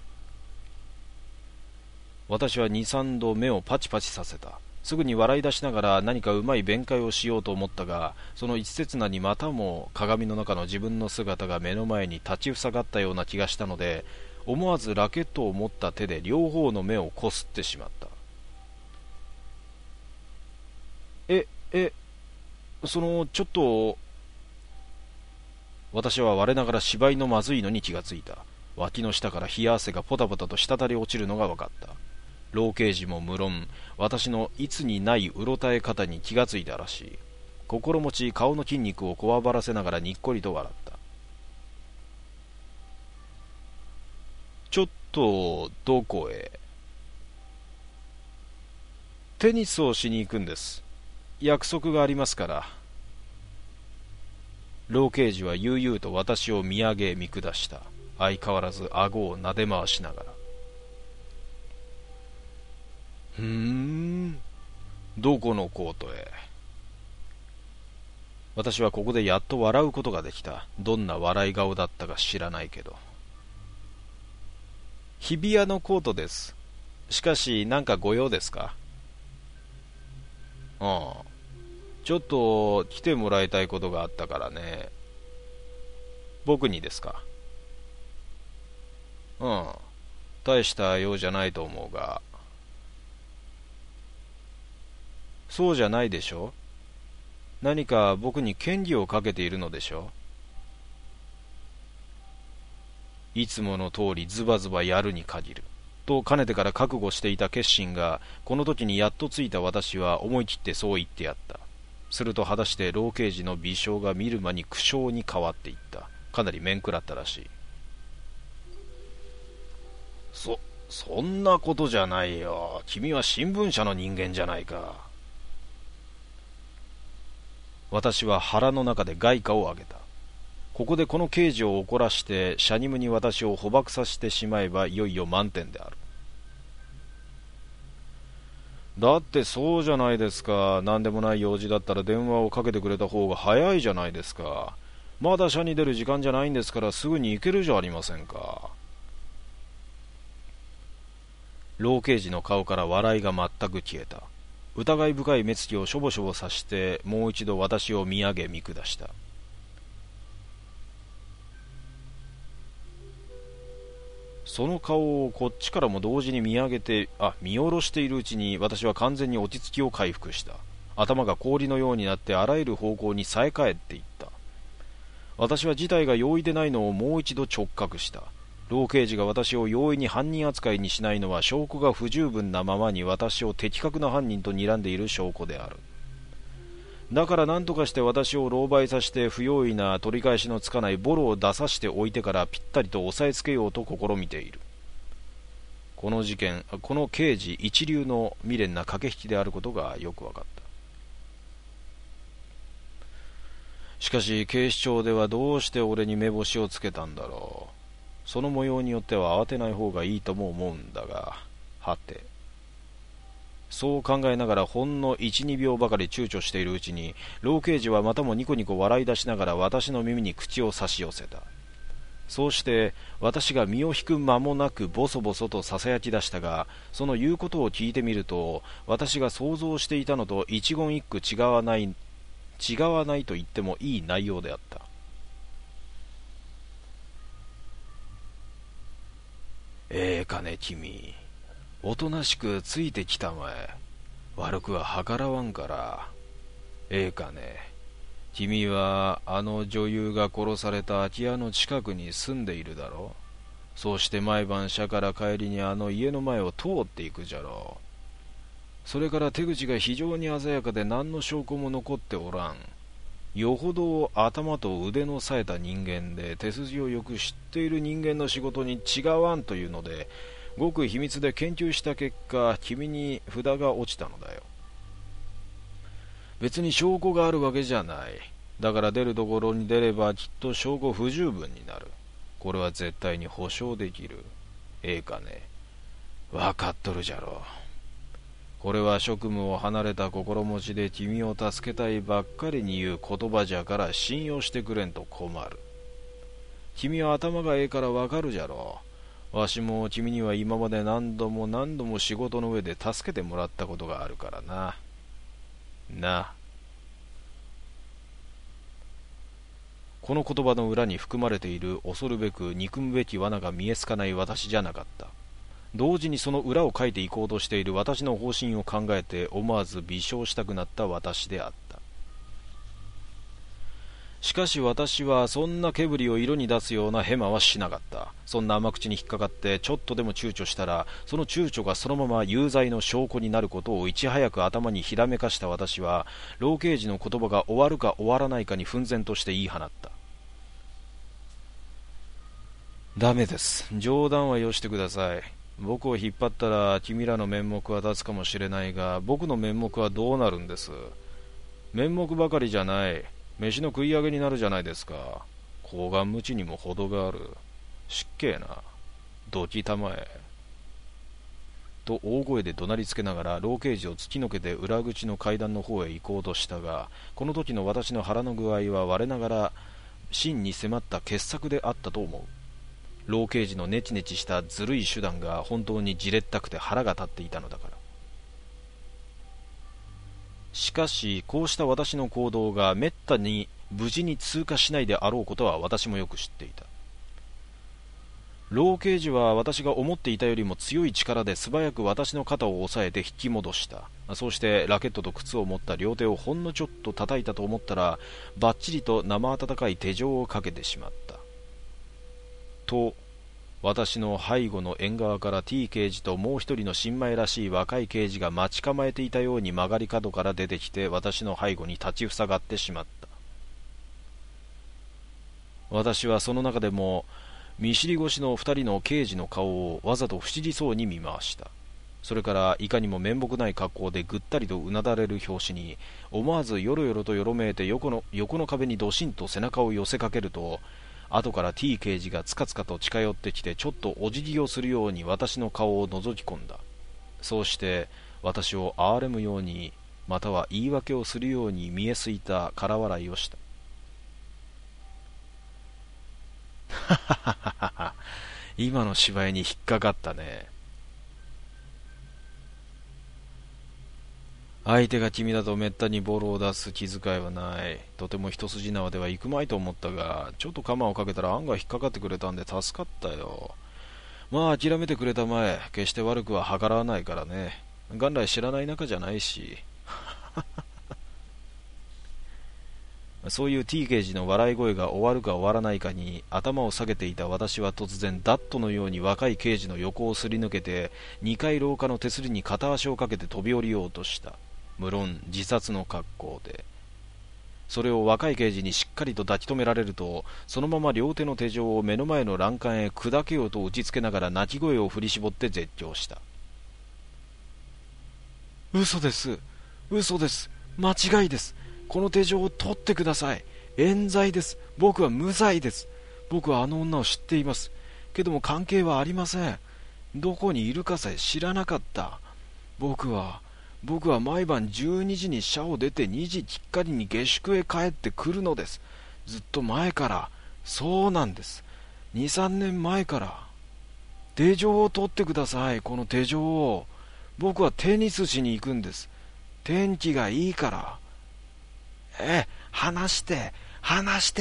私は二三度目をパチパチさせた。すぐに笑い出しながら何かうまい弁解をしようと思ったが、その一刹那にまたも鏡の中の自分の姿が目の前に立ちふさがったような気がしたので、思わずラケットを持った手で両方の目をこすってしまった。え、え、その、ちょっと、私は我ながら芝居のまずいのに気がついた。脇の下から冷や汗がポタポタと滴り落ちるのが分かった。老刑事も無論、私のいつにないうろたえ方に気がついたらしい。心持ち顔の筋肉をこわばらせながらにっこりと笑った。ちょっとどこへ？テニスをしに行くんです。約束がありますから。老刑事は悠々と私を見上げ見下した。相変わらず顎をなで回しながら。ふーん、どこのコートへ。私はここでやっと笑うことができた。どんな笑い顔だったか知らないけど。日比谷のコートです。しかし何かご用ですか？ああ、ちょっと来てもらいたいことがあったからね。僕にですか？うん、大した用じゃないと思うが。そうじゃないでしょ。何か僕に嫌疑をかけているのでしょ。いつもの通りズバズバやるに限るとかねてから覚悟していた決心が、この時にやっとついた私は思い切ってそう言ってやった。すると果たして老刑事の微笑が見る間に苦笑に変わっていった。かなり面食らったらしい。そ、そんなことじゃないよ。君は新聞社の人間じゃないか。私は腹の中で外貨を上げた。ここでこの刑事を怒らしてシャニムに私を捕獲させてしまえばいよいよ満点である。だってそうじゃないですか。何でもない用事だったら電話をかけてくれた方が早いじゃないですか。まだ社に出る時間じゃないんですから、すぐに行けるじゃありませんか。老刑事の顔から笑いが全く消えた。疑い深い目つきをしょぼしょぼさしてもう一度私を見上げ見下した。 その顔をこっちからも同時に見上げて、あ、見下ろしているうちに私は完全に落ち着きを回復した。頭が氷のようになってあらゆる方向にさえ返っていった。私は事態が容易でないのをもう一度直覚した。老刑事が私を容易に犯人扱いにしないのは証拠が不十分なままに私を的確な犯人と睨んでいる証拠である。だから何とかして私を狼狽させて不用意な取り返しのつかないボロを出さしておいてからぴったりと押さえつけようと試みている。この事件、この刑事一流の未練な駆け引きであることがよく分かった。しかし警視庁ではどうして俺に目星をつけたんだろう。その模様によっては慌てない方がいいとも思うんだが、はて。そう考えながらほんのいち、にびょうばかり躊躇しているうちに、老刑事はまたもニコニコ笑い出しながら私の耳に口を差し寄せた。そうして私が身を引く間もなくボソボソとささやき出したが、その言うことを聞いてみると、私が想像していたのと一言一句違わない、違わないと言ってもいい内容であった。ええかね君、おとなしくついてきたまえ。悪くは計らわんから。ええかね、君はあの女優が殺された空き家の近くに住んでいるだろう。そうして毎晩社から帰りにあの家の前を通っていくじゃろう。それから手口が非常に鮮やかで何の証拠も残っておらん。よほど頭と腕の冴えた人間で手筋をよく知っている人間の仕事に違わんというので、ごく秘密で研究した結果、君に札が落ちたのだよ。別に証拠があるわけじゃない。だから出るところに出ればきっと証拠不十分になる。これは絶対に保証できる。ええかね。わかっとるじゃろう。これは職務を離れた心持ちで君を助けたいばっかりに言う言葉じゃから信用してくれんと困る。君は頭がええからわかるじゃろう。わしも君には今まで何度も何度も仕事の上で助けてもらったことがあるからな。な。この言葉の裏に含まれている恐るべく憎むべき罠が見えつかない私じゃなかった。同時にその裏をかいていこうとしている私の方針を考えて思わず微笑したくなった私であった。しかし私はそんな毛振りを色に出すようなヘマはしなかった。そんな甘口に引っかかってちょっとでも躊躇したら、その躊躇がそのまま有罪の証拠になることをいち早く頭にひらめかした私は、老刑事の言葉が終わるか終わらないかに奮然として言い放った。ダメです。冗談はよしてください。僕を引っ張ったら君らの面目は立つかもしれないが、僕の面目はどうなるんです。面目ばかりじゃない。飯の食い上げになるじゃないですか。厚顔無知にも程がある。失敬な。どきたまえ。と大声で怒鳴りつけながら老刑事を突き抜けて裏口の階段の方へ行こうとしたが、この時の私の腹の具合は我ながら真に迫った傑作であったと思う。老刑事のネチネチしたずるい手段が本当にじれったくて腹が立っていたのだから。しかしこうした私の行動がめったに無事に通過しないであろうことは私もよく知っていた。老刑事は私が思っていたよりも強い力で素早く私の肩を押さえて引き戻した。そうしてラケットと靴を持った両手をほんのちょっと叩いたと思ったら、バッチリと生温かい手錠をかけてしまった。と私の背後の縁側から T 刑事ともう一人の新米らしい若い刑事が待ち構えていたように曲がり角から出てきて、私の背後に立ちふさがってしまった。私はその中でも見知り越しの二人の刑事の顔をわざと不思議そうに見回した。それからいかにも面目ない格好でぐったりとうなだれる拍子に、思わずよろよろとよろめいて横の、横の壁にドシンと背中を寄せかけると、後から T 刑事がつかつかと近寄ってきて、ちょっとお辞儀をするように私の顔を覗き込んだ。そうして私を憐れむように、または言い訳をするように見えすいた空笑いをした。ははははは、今の芝居に引っかかったね。相手が君だとめったにボロを出す気遣いはない。とても一筋縄ではいくまいと思ったが、ちょっと鎌をかけたら案外引っかかってくれたんで助かったよ。 まあ諦めてくれたまえ、決して悪くは計らわないからね。元来知らない仲じゃないし。そういう T 刑事の笑い声が終わるか終わらないかに頭を下げていた私は突然ダットのように若い刑事の横をすり抜けてにかい廊下の手すりに片足をかけて飛び降りようとした。無論自殺の格好で。それを若い刑事にしっかりと抱き留められると、そのまま両手の手錠を目の前の欄干へ砕けようと打ちつけながら泣き声を振り絞って絶叫した。嘘です、嘘です、間違いです。この手錠を取ってください。冤罪です。僕は無罪です。僕はあの女を知っています。けども関係はありません。どこにいるかさえ知らなかった。僕は僕は毎晩じゅうにじに社を出てにじきっかりに下宿へ帰ってくるのです。ずっと前から。そうなんです。に、さんねんまえから。手錠を取ってください。この手錠を。僕はテニスしに行くんです。天気がいいから。え、離して、離して。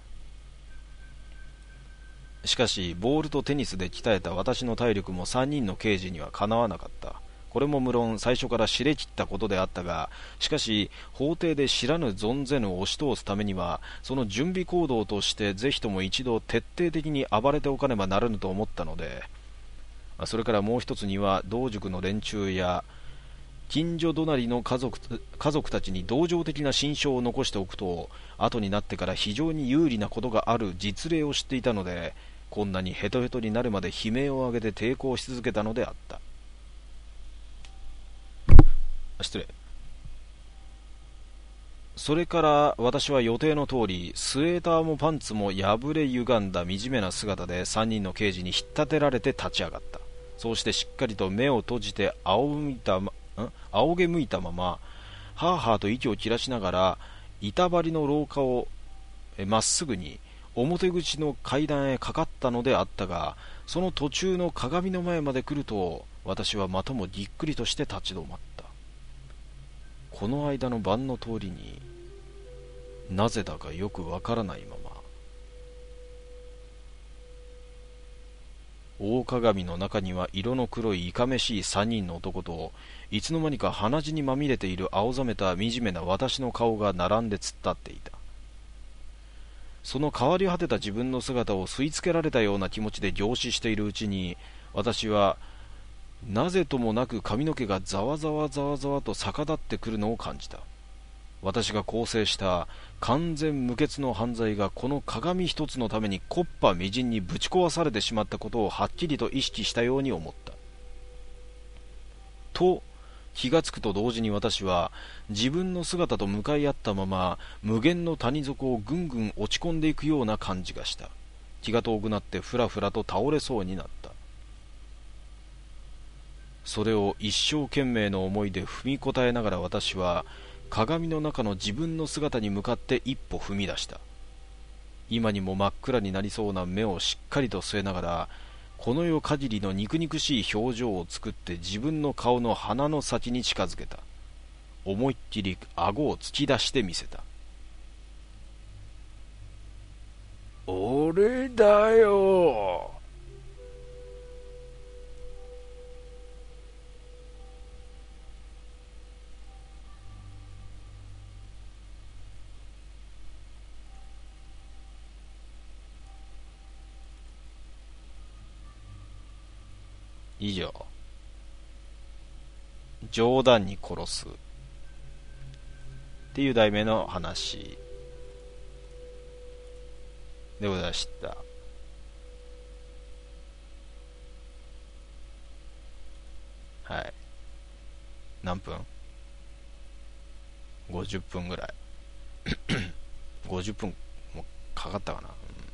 しかし、ボールとテニスで鍛えた私の体力もさんにんの刑事にはかなわなかった。これも無論最初から知れきったことであったが、しかし法廷で知らぬ存ぜぬ押し通すためには、その準備行動としてぜひとも一度徹底的に暴れておかねばならぬと思ったので、それからもう一つには同塾の連中や近所隣の家族、家族たちに同情的な心象を残しておくと、後になってから非常に有利なことがある実例を知っていたので、こんなにヘトヘトになるまで悲鳴を上げて抵抗し続けたのであった。失礼。それから私は予定の通り、スウェーターもパンツも破れ歪んだ惨めな姿でさんにんの刑事に引っ立てられて立ち上がった。そうしてしっかりと目を閉じて仰向いたま仰げ向いたまま、はあはあと息を切らしながら板張りの廊下をまっすぐに表口の階段へかかったのであったが、その途中の鏡の前まで来ると、私はまたもぎっくりとして立ち止まった。この間の晩の通りに、なぜだかよくわからないまま、大鏡の中には色の黒いいかめしい三人の男と、いつの間にか鼻血にまみれている青ざめた惨めな私の顔が並んで突っ立っていた。その変わり果てた自分の姿を吸い付けられたような気持ちで凝視しているうちに、私はなぜともなく髪の毛がざわざわざわざわと逆立ってくるのを感じた。私が構成した完全無欠の犯罪がこの鏡一つのために木っ端みじんにぶち壊されてしまったことをはっきりと意識したように思った。と気がつくと同時に、私は自分の姿と向かい合ったまま無限の谷底をぐんぐん落ち込んでいくような感じがした。気が遠くなってふらふらと倒れそうになった。それを一生懸命の思いで踏みこたえながら、私は鏡の中の自分の姿に向かって一歩踏み出した。今にも真っ暗になりそうな目をしっかりと据えながら、この世限りの肉々しい表情を作って自分の顔の鼻の先に近づけた。思いっきり顎を突き出してみせた。俺だよ。以上。冗談に殺すっていう題名の話でございました。はい。何分 ?ごじゅっ 分ぐらい。ごじゅっぷんもかかったかな。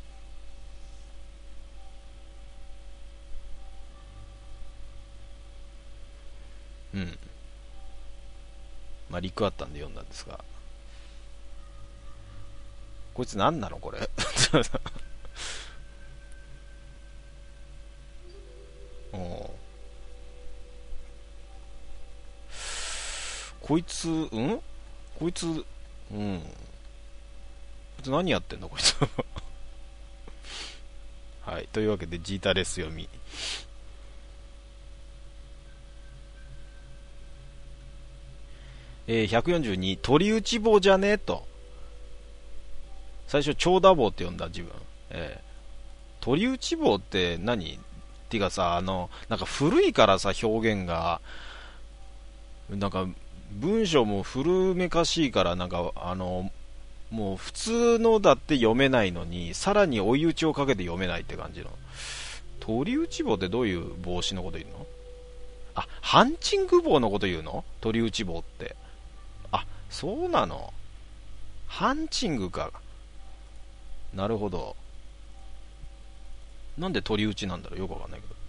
うん。うん。まあ、リクあったんで読んだんですが。こいつ何なのこれ。おこいつ、んこいつ、うん。こいつ何やってんのこいつ。 はい、というわけでジータレス読み。えー、ひゃくよんじゅうに、鳥打ち棒じゃねえと。最初長打棒って呼んだ自分、えー、鳥打ち棒って何っていうかさ、あのなんか古いからさ、表現がなんか文章も古めかしいから、なんかあのもう普通のだって読めないのに、さらに追い打ちをかけて読めないって感じの。鳥打ち棒ってどういう帽子のこと言うの？あ、ハンチング棒のこと言うの？鳥打ち棒って。あ、そうなの。ハンチングか。なるほど。なんで鳥打ちなんだろう、よくわかんないけど。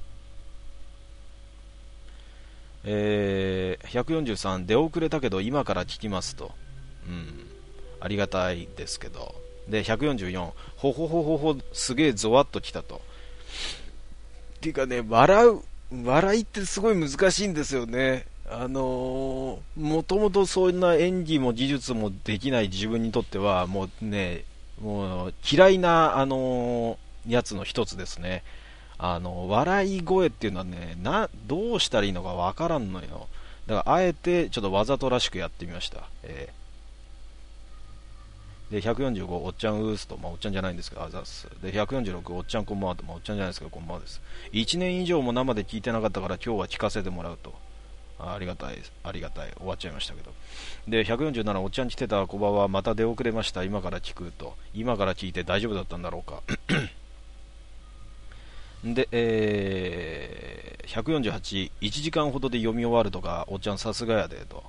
えー、ひゃくよんじゅうさん、出遅れたけど今から聞きますと。うん、ありがたいですけど。で、ひゃくよんじゅうよん、ほほほほほ、すげえゾワッときたと。っていうかね、笑う、笑いってすごい難しいんですよね。あのー、もともとそんな演技も技術もできない自分にとっては、もうね、もう嫌いな、あのー、やつの一つですね。あの笑い声っていうのはね、などうしたらいいのかわからんのよ。だからあえてちょっとわざとらしくやってみました。えー、でひゃくよんじゅうご、おっちゃんウースト、まあ、おっちゃんじゃないんですけど、あざっす。でひゃくよんじゅうろく、おっちゃんこんばんはと、まあ、おっちゃんじゃないですけど、こんばんはです。いちねん以上も生で聞いてなかったから今日は聞かせてもらうと。あありがたい、ありがたい、終わっちゃいましたけど。でひゃくよんじゅうなな、おっちゃん来てた小葉はまた出遅れました、今から聞くと。今から聞いて大丈夫だったんだろうか。で、えー、ひゃくよんじゅうはち、いちじかんほどで読み終わるとか、おっちゃんさすがやでと。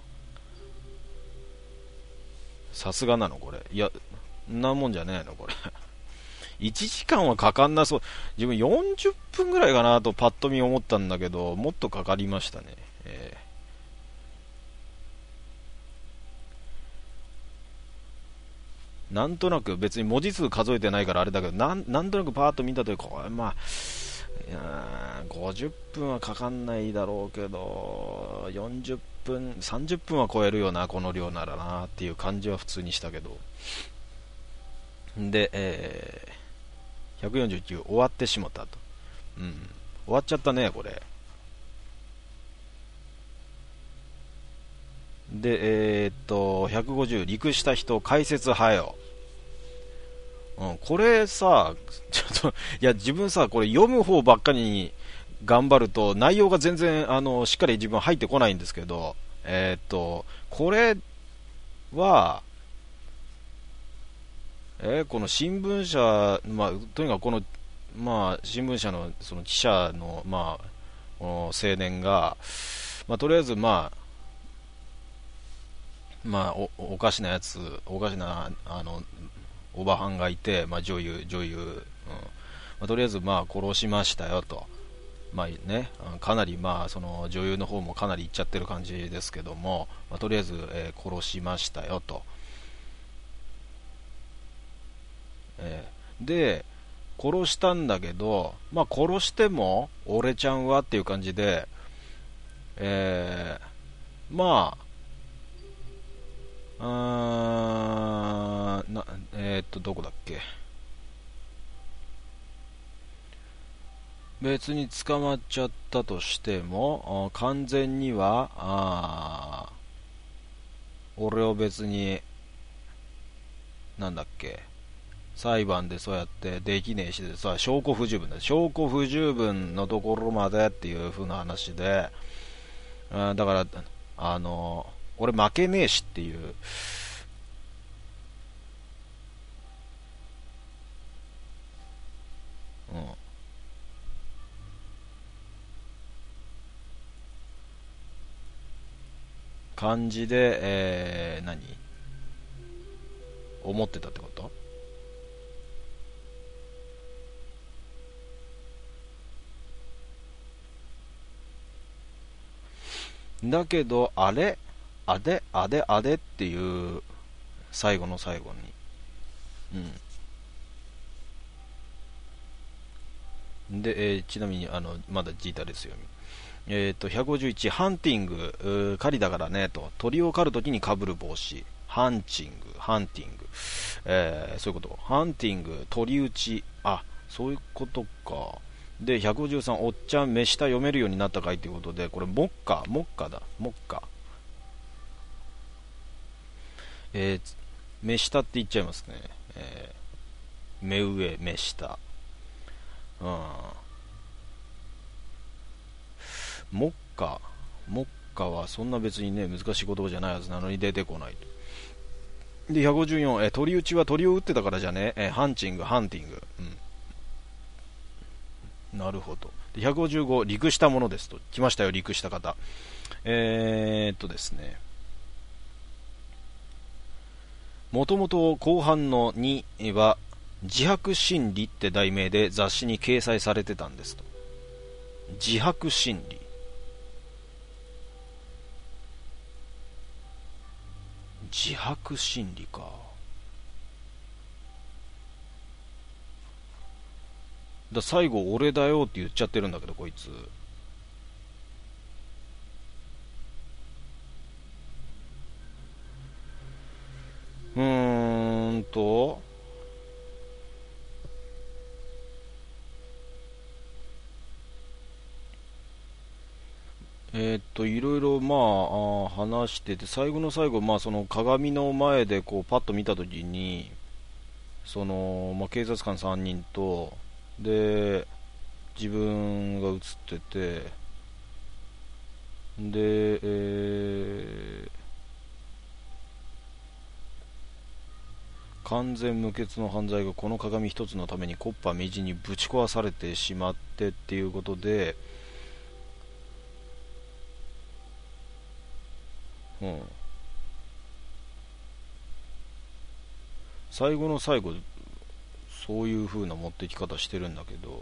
さすがなのこれ。いや、んなもんじゃねえのこれ。いちじかんはかかんなそう。自分よんじゅっぷんぐらいかなとパッと見思ったんだけど、もっとかかりましたね。えー、なんとなく別に文字数数えてないからあれだけど、なん、なんとなくパーッと見たとき、これまあ、いやごじゅっぷんはかかんないだろうけど、よんじゅっぷん、さんじゅっぷんは超えるよな、この量ならなっていう感じは普通にしたけど。で、えー、ひゃくよんじゅうきゅう、終わってしまったと。うん、終わっちゃったね、これ。で、えー、っと、ひゃくごじゅう、陸した人、解説はよ。うん、これさ、ちょっと、いや、自分さ、これ読む方ばっかりに頑張ると、内容が全然、あの、しっかり自分入ってこないんですけど、えーっと、これは、えーこの新聞社、まあ、とにかくこの、まあ、新聞社の、その記者の、まあ、この青年が、まあ、とりあえず、まあ、まあ、お、おかしなやつ、おかしな、あの、おばはんがいて、まあ、女優、女優、うんまあ、とりあえずまあ殺しましたよと、まあね、かなりまあその女優の方もかなりいっちゃってる感じですけども、まあ、とりあえず、えー殺しましたよと、えーで殺したんだけど、まあ、殺しても俺ちゃんはっていう感じで、えーまあ、あーなえーっとどこだっけ、別に捕まっちゃったとしても、あ完全には、あ俺を別に、なんだっけ、裁判でそうやってできねえしでさ、証拠不十分だ。証拠不十分のところまでっていう風な話で、あだから、あの、俺負けねえしっていう、うん、感じで、えー、何思ってたってこと？だけど、あれあれあれあれっていう、最後の最後に。うん。で、えーちなみに、あの、まだジータですよ。えっ、と、ひゃくごじゅういち、ハンティング、うー狩りだからね、と。鳥を狩るときに被る帽子。ハンチング、ハンティング。えーそういうこと。ハンティング、鳥打ち。あ、 そういうことか。で、ひゃくごじゅうさん、おっちゃん、目下読めるようになったかいということで、これ、目下、目下だ、目下。えー、目下って言っちゃいますね。えー、目上、目下。うん。目下、目下はそんな別にね、難しい言葉じゃないはずなのに出てこないと。で、ひゃくごじゅうよん、えー、鳥打ちは鳥を撃ってたからじゃね、えー、ハンチング、ハンティング。うん。なるほど。で、ひゃくごじゅうご、陸したものですと。来ましたよ、陸した方。えー、っとですね。もともと後半のには、自白心理って題名で雑誌に掲載されてたんですと。自白心理。自白心理か。だ最後俺だよって言っちゃってるんだけどこいつ。うーんとえーっといろいろまああ話してて、最後の最後、まあその鏡の前でこうパッと見たときに、その、まあ、警察官さんにんとで自分が映ってて、で、えー完全無欠の犯罪がこの鏡一つのために木っ端みじんにぶち壊されてしまってっていうことで、うん、最後の最後そういう風な持ってき方してるんだけど、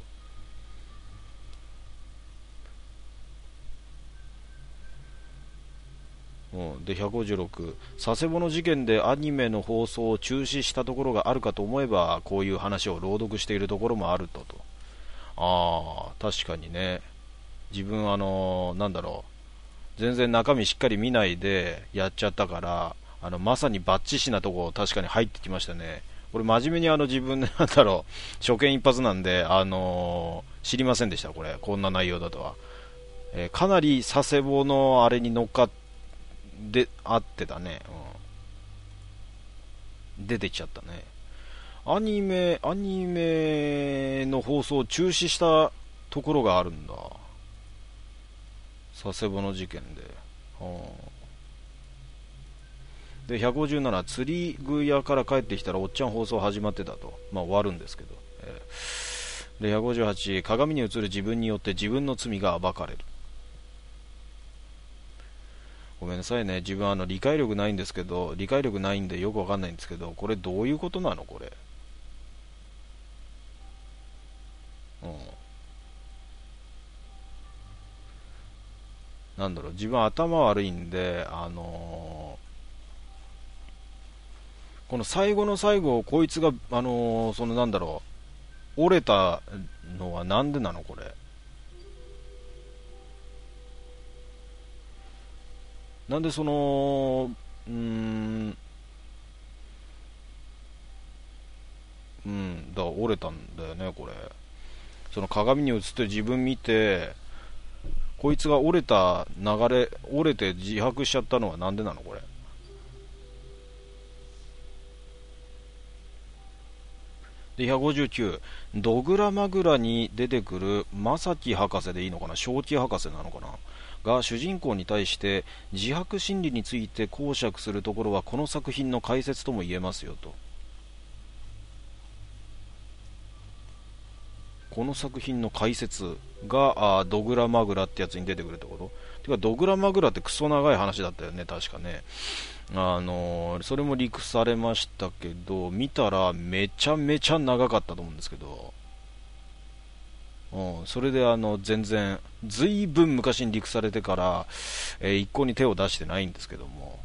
うん、でひゃくごじゅうろく、佐世保の事件でアニメの放送を中止したところがあるかと思えば、こういう話を朗読しているところもあるとと。ああ確かにね。自分あのーなんだろう、全然中身しっかり見ないでやっちゃったから、あのまさにバッチシなとこ確かに入ってきましたね。これ真面目にあの自分でなんだろう、初見一発なんで、あのー知りませんでした、これこんな内容だとは。えーかなり佐世保のあれに乗っかってあってたね、うん、出てきちゃったね。アニメアニメの放送を中止したところがあるんだ、佐世保の事件で。でひゃくごじゅうなな、釣り具屋から帰ってきたらおっちゃん放送始まってたと。まあ終わるんですけど、えー、でひゃくごじゅうはち、鏡に映る自分によって自分の罪が暴かれる。ごめんなさいね、自分あの理解力ないんですけど、理解力ないんでよくわかんないんですけど、これどういうことなのこれ。うん、なんだろう、自分頭悪いんで、あのーこの最後の最後こいつが、あのーそのなんだろう、折れたのはなんでなのこれ。なんでそのうーんうんだから折れたんだよねこれ。その鏡に映ってる自分見て、こいつが折れた流れ、折れて自白しちゃったのはなんでなのこれ。でひゃくごじゅうきゅう、ドグラマグラに出てくる正木博士でいいのかな、正気博士なのかなが主人公に対して自白心理について講釈するところはこの作品の解説とも言えますよと。この作品の解説があドグラマグラってやつに出てくるってこと。てかドグラマグラってクソ長い話だったよね確かね。あのーそれもリークされましたけど、見たらめちゃめちゃ長かったと思うんですけど、うん、それであの全然ずいぶん昔にリークされてから、えー一向に手を出してないんですけども、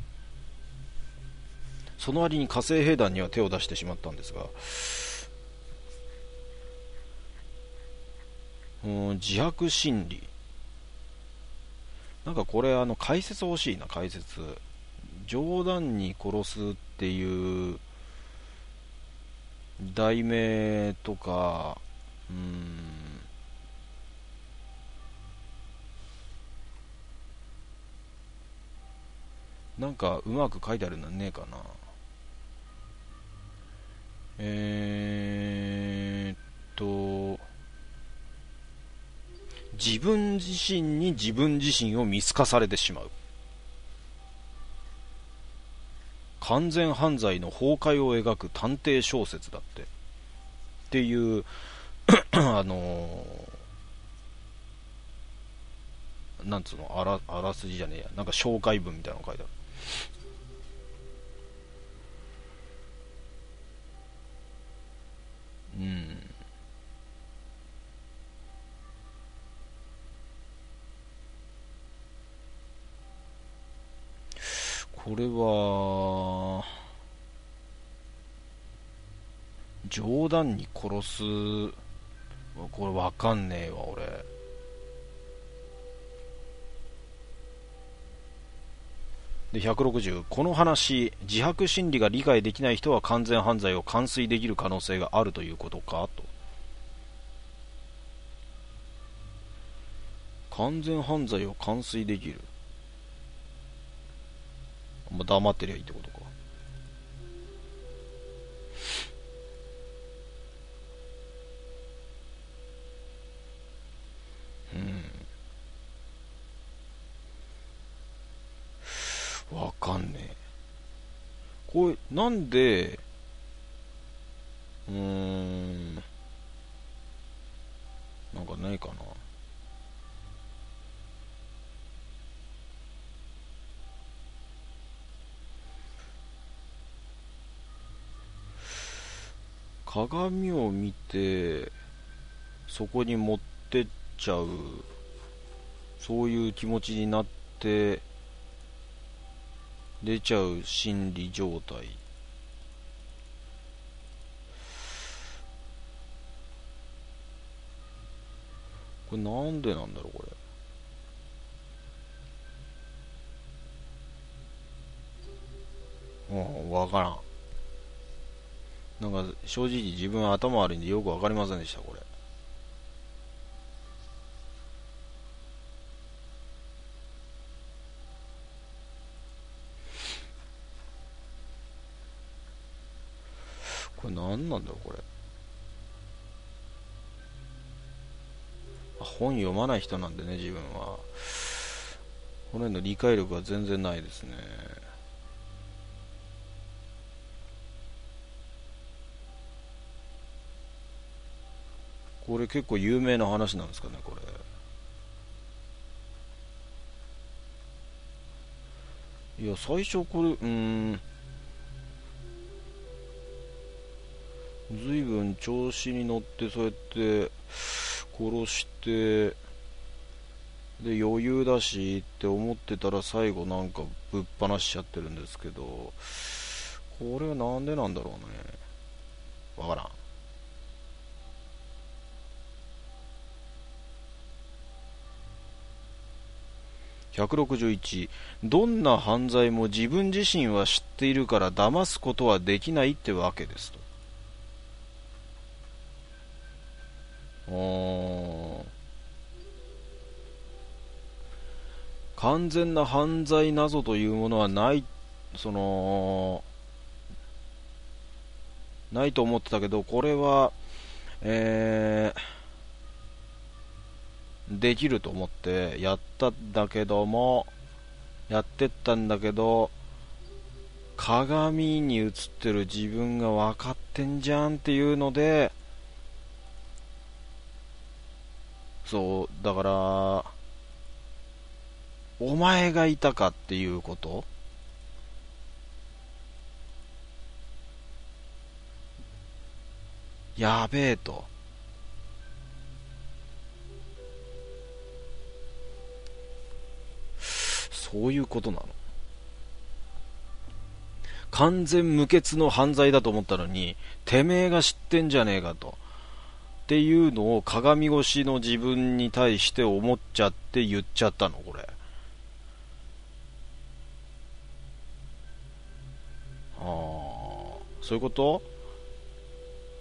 その割に火星兵団には手を出してしまったんですが、うん、自白心理、なんかこれあの解説欲しいな、解説。冗談に殺すっていう題名とか、うーん、なんかうまく書いてあるのねえかな。えーっと自分自身に自分自身を見透かされてしまう、完全犯罪の崩壊を描く探偵小説だってっていうあのー、なんつうの、あらあらすじじゃねえや、なんか紹介文みたいなの書いてある。うん、これは冗談に殺す、これわかんねえわ俺。でひゃくろくじゅう、この話、自白心理が理解できない人は完全犯罪を完遂できる可能性があるということかと。完全犯罪を完遂できる、まあ、黙ってりゃいいってことか。うん、わかんねえ。これなんで、うーん、なんかないかな。鏡を見てそこに持ってっちゃう、そういう気持ちになって出ちゃう心理状態。これなんでなんだろうこれ。うん、わからん。なんか正直自分は頭悪いんでよくわかりませんでしたこれ。これなんなんだろうこれ。本読まない人なんでね自分は。この辺の理解力は全然ないですね。これ結構有名な話なんですかねこれ。いや最初これうーん、ずいぶん調子に乗ってそうやって殺してで余裕だしって思ってたら最後なんかぶっ放しちゃってるんですけど、これはなんでなんだろうね。わからん。ひゃくろくじゅういち、どんな犯罪も自分自身は知っているから騙すことはできないってわけですと。おー、完全な犯罪などというものはない、そのないと思ってたけど、これは、えー、できると思ってやったんだけども、やってったんだけど、鏡に映ってる自分が分かってんじゃんっていうので、そう、だから、お前がいたかっていうこと、やべえと。そういうことなの。完全無欠の犯罪だと思ったのに、てめえが知ってんじゃねえかと。っていうのを鏡越しの自分に対して思っちゃって言っちゃったのこれ。ああ、そういうこと。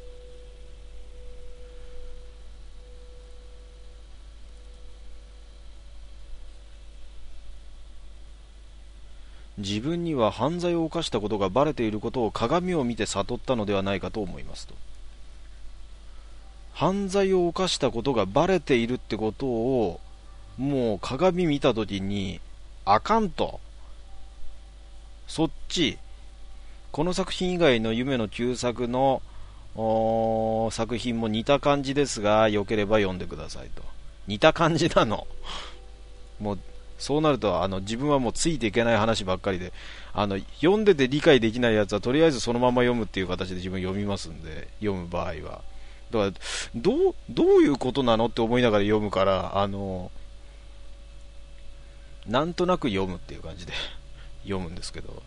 自分には犯罪を犯したことがバレていることを鏡を見て悟ったのではないかと思いますと。犯罪を犯したことがバレているってことをもう鏡見たときにあかんと、そっち、この作品以外の夢の旧作の作品も似た感じですが、よければ読んでくださいと。似た感じなの。もうそうなるとあの自分はもうついていけない話ばっかりで、あの読んでて理解できないやつはとりあえずそのまま読むっていう形で自分読みますんで、読む場合はだからどう、どういうことなのって思いながら読むから、あのなんとなく読むっていう感じで読むんですけど、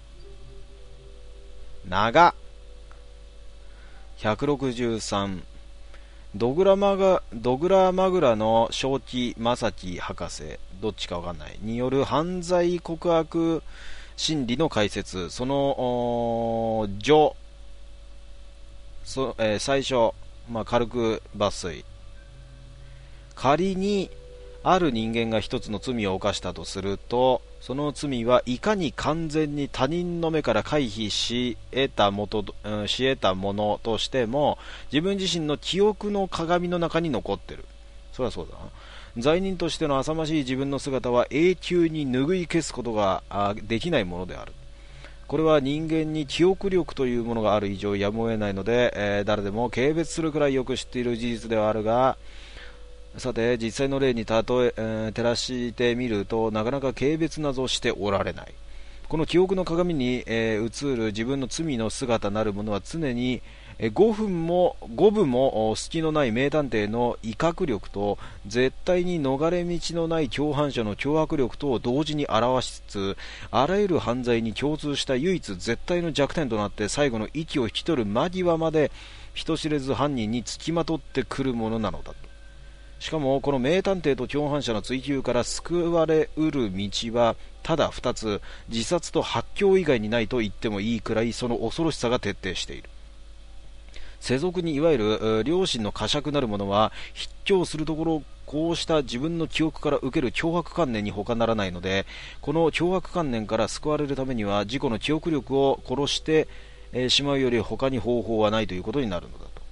長っひゃくろくじゅうさん、ドグラマがドグラマグラの正気正樹博士、どっちかわかんないによる犯罪告白心理の解説。その序、そ、えー、最初、まあ、軽く抜粋。仮にある人間が一つの罪を犯したとすると、その罪はいかに完全に他人の目から回避し得たもと、うん、し得たものとしても、自分自身の記憶の鏡の中に残ってる。そりゃそうだな。罪人としての浅ましい自分の姿は永久に拭い消すことができないものである。これは人間に記憶力というものがある以上やむを得ないので、えー、誰でも軽蔑するくらいよく知っている事実ではあるが、さて実際の例に例え、えー、照らしてみると、なかなか軽蔑などしておられない。この記憶の鏡に、えー、映る自分の罪の姿なるものは常にごふんもごぶも隙のない名探偵の威嚇力と、絶対に逃れ道のない共犯者の脅迫力とを同時に表しつつ、あらゆる犯罪に共通した唯一絶対の弱点となって、最後の息を引き取る間際まで人知れず犯人につきまとってくるものなのだと。しかもこの名探偵と共犯者の追及から救われうる道はただふたつ、自殺と発狂以外にないと言ってもいいくらい、その恐ろしさが徹底している。世俗にいわゆる良心の呵責なるものは必聴するところ、こうした自分の記憶から受ける脅迫観念に他ならないので、この脅迫観念から救われるためには自己の記憶力を殺してしまうより他に方法はないということになるのだと。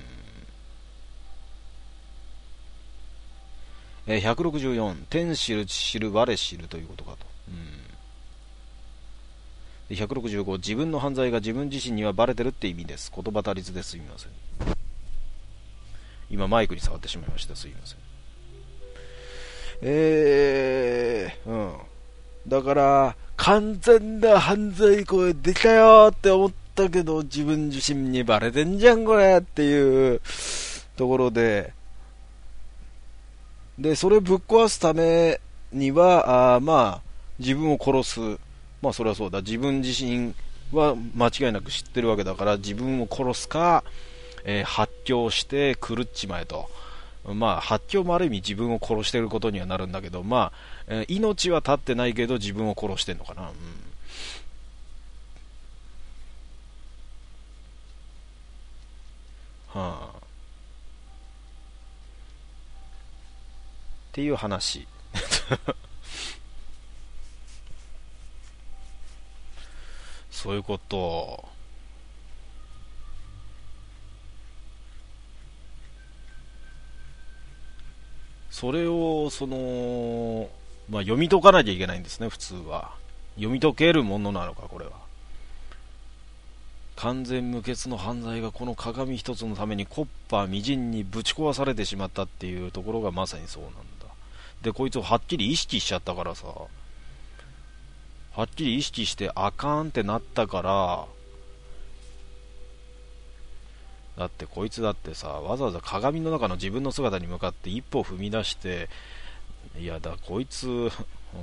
ひゃくろくじゅうよん、天知る知る我知るということかと。うん、ひゃくろくじゅうご、自分の犯罪が自分自身にはバレてるって意味です。言葉足りずですみません。今マイクに触ってしまいました。すみません。えー、うん。だから完全な犯罪声出たよって思ったけど、自分自身にバレてんじゃんこれっていうところで、でそれぶっ壊すためには、あまあ自分を殺す、まあそれはそうだ、自分自身は間違いなく知ってるわけだから、自分を殺すか、えー、発狂して狂っちまえと。まあ発狂もある意味自分を殺してることにはなるんだけど、まあ、えー、命は絶ってないけど自分を殺してんのかな。うん、はあっていう話そういうこと。それをその、まあ、読み解かなきゃいけないんですね。普通は読み解けるものなのか、これは。完全無欠の犯罪がこの鏡一つのためにコッパーみじんにぶち壊されてしまったっていうところがまさにそうなんだ。でこいつをはっきり意識しちゃったからさ、はっきり意識してあかんってなったから、だってこいつだってさ、わざわざ鏡の中の自分の姿に向かって一歩踏み出して、いやだこいつ、うん、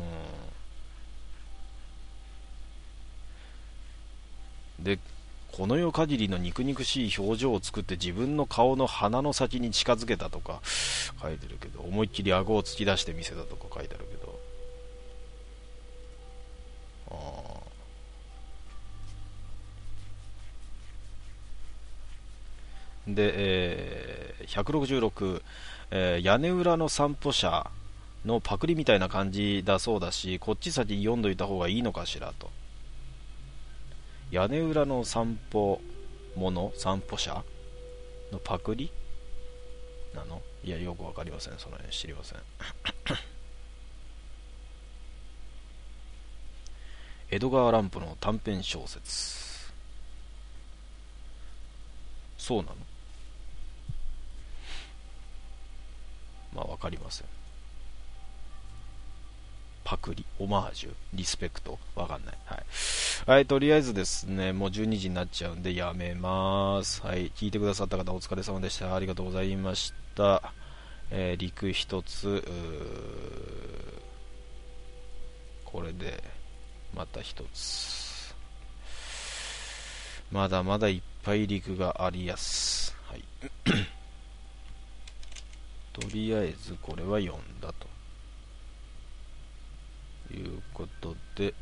でこの世限りの肉肉しい表情を作って自分の顔の鼻の先に近づけたとか書いてるけど、思いっきり顎を突き出してみせたとか書いてあるけど、あで、えー、ひゃくろくじゅうろく、えー、屋根裏の散歩者のパクリみたいな感じだそうだし、こっち先に読んどいた方がいいのかしらと。 屋根裏の散歩者散歩者のパクリなの？いや、よくわかりません。その辺知りません。江戸川乱歩の短編小説。そうなの？まあわかりません。パクリ、オマージュ、リスペクト、わかんない。はい。はい、とりあえずですね、もうじゅうにじになっちゃうんでやめます。はい、聞いてくださった方お疲れ様でした。ありがとうございました。えー、陸一つ、これで、また一つ。まだまだいっぱい陸がありやす。はい。とりあえずこれは読んだと。いうことで、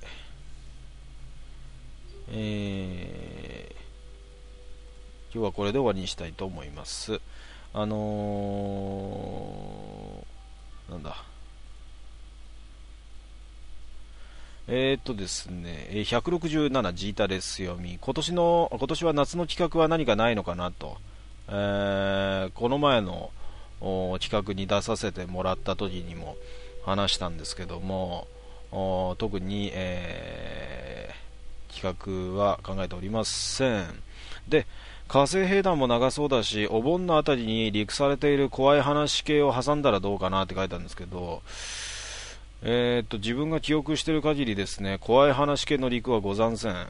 えー、今日はこれで終わりにしたいと思います。あのー、なんだえーっとですね、ひゃくろくじゅうななジータレス読み、今年の今年は夏の企画は何かないのかなと、えー、この前の企画に出させてもらった時にも話したんですけども、特に、えー、企画は考えておりません。で、火星兵団も長そうだし、お盆のあたりにリークされている怖い話系を挟んだらどうかなって書いたんですけど、えー、っと自分が記憶している限りですね、怖い話系のリークはござんせん。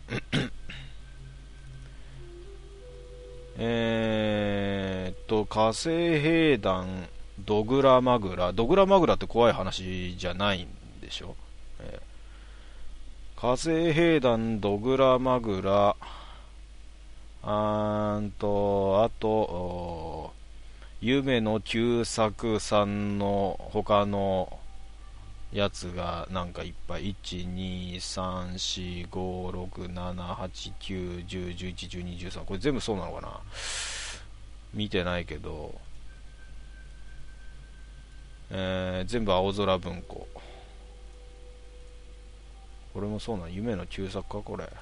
えーっと火星兵団ドグラマグラドグラマグラって怖い話じゃないんでしょ。えー、火星兵団ドグラマグラ、あーんとあと夢の旧作さんの他のやつがなんかいっぱい いちにさんしごろくななはちきゅうじゅうじゅういちじゅうにじゅうさん、これ全部そうなのかな、見てないけど、えー、全部青空文庫、これもそうなの？夢の旧作かこれ。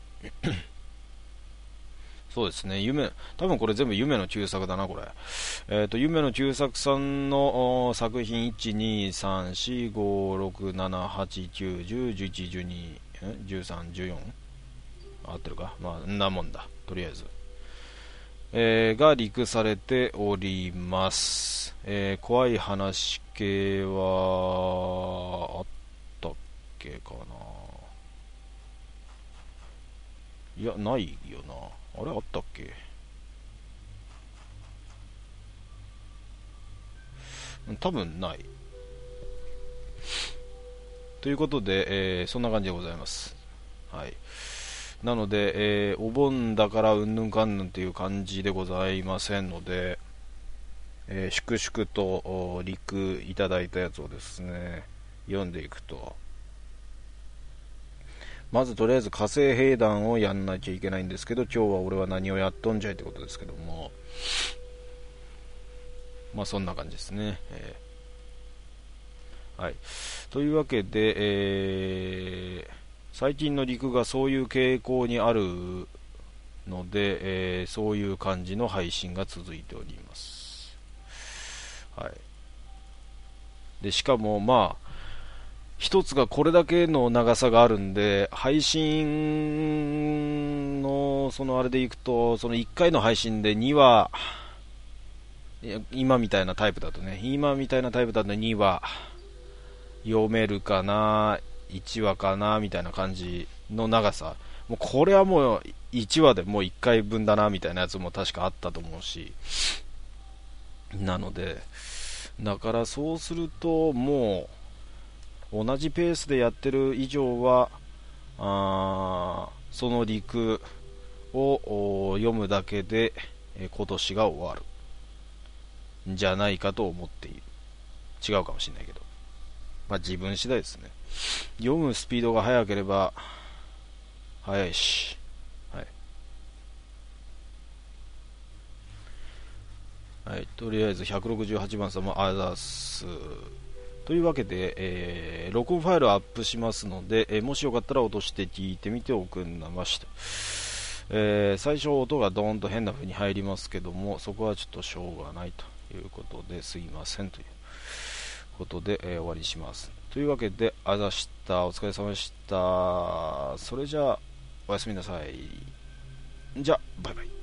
そうですね、夢、多分これ全部夢の旧作だなこれ。えっ、ー、と夢の旧作さんの作品いちにさんしごろくななはちきゅうじゅうじゅういちじゅうにじゅうさんじゅうよん、合ってるか、まあんなもんだとりあえず、えー、がリクされております。えー、怖い話系はあったっけかな。いやないよな、あれあったっけ。多分ないということで、えー、そんな感じでございます。はい。なので、えー、お盆だからうんぬんかんぬんという感じでございませんので、えー、粛々とリクいただいたやつをですね読んでいくと、まずとりあえず火星兵団をやんなきゃいけないんですけど、今日は俺は何をやっとんじゃいってことですけども、まあそんな感じですね。えー、はい。というわけで、えー、最近の陸がそういう傾向にあるので、えー、そういう感じの配信が続いております。はい。でしかもまあ一つがこれだけの長さがあるんで、配信のそのあれでいくと、そのいっかいの配信でにわ、今みたいなタイプだとね、今みたいなタイプだとにわ読めるかな、いちわかなみたいな感じの長さ、もうこれはもういちわでもういっかいぶんだなみたいなやつも確かあったと思うし、なのでだからそうするともう同じペースでやってる以上は、あその陸を読むだけで今年が終わるんじゃないかと思っている。違うかもしれないけど、まあ自分次第ですね。読むスピードが速ければ速いし、はい、はい、とりあえずひゃくろくじゅうはちばん様あざす。とというわけで、えー、録音ファイルをアップしますので、えー、もしよかったら落として聞いてみておくんなました。えー、最初音がドーンと変な風に入りますけども、そこはちょっとしょうがないということですいませんということで、えー、終わりします。というわけで、あざした、お疲れ様でした。それじゃあおやすみなさい。じゃあバイバイ。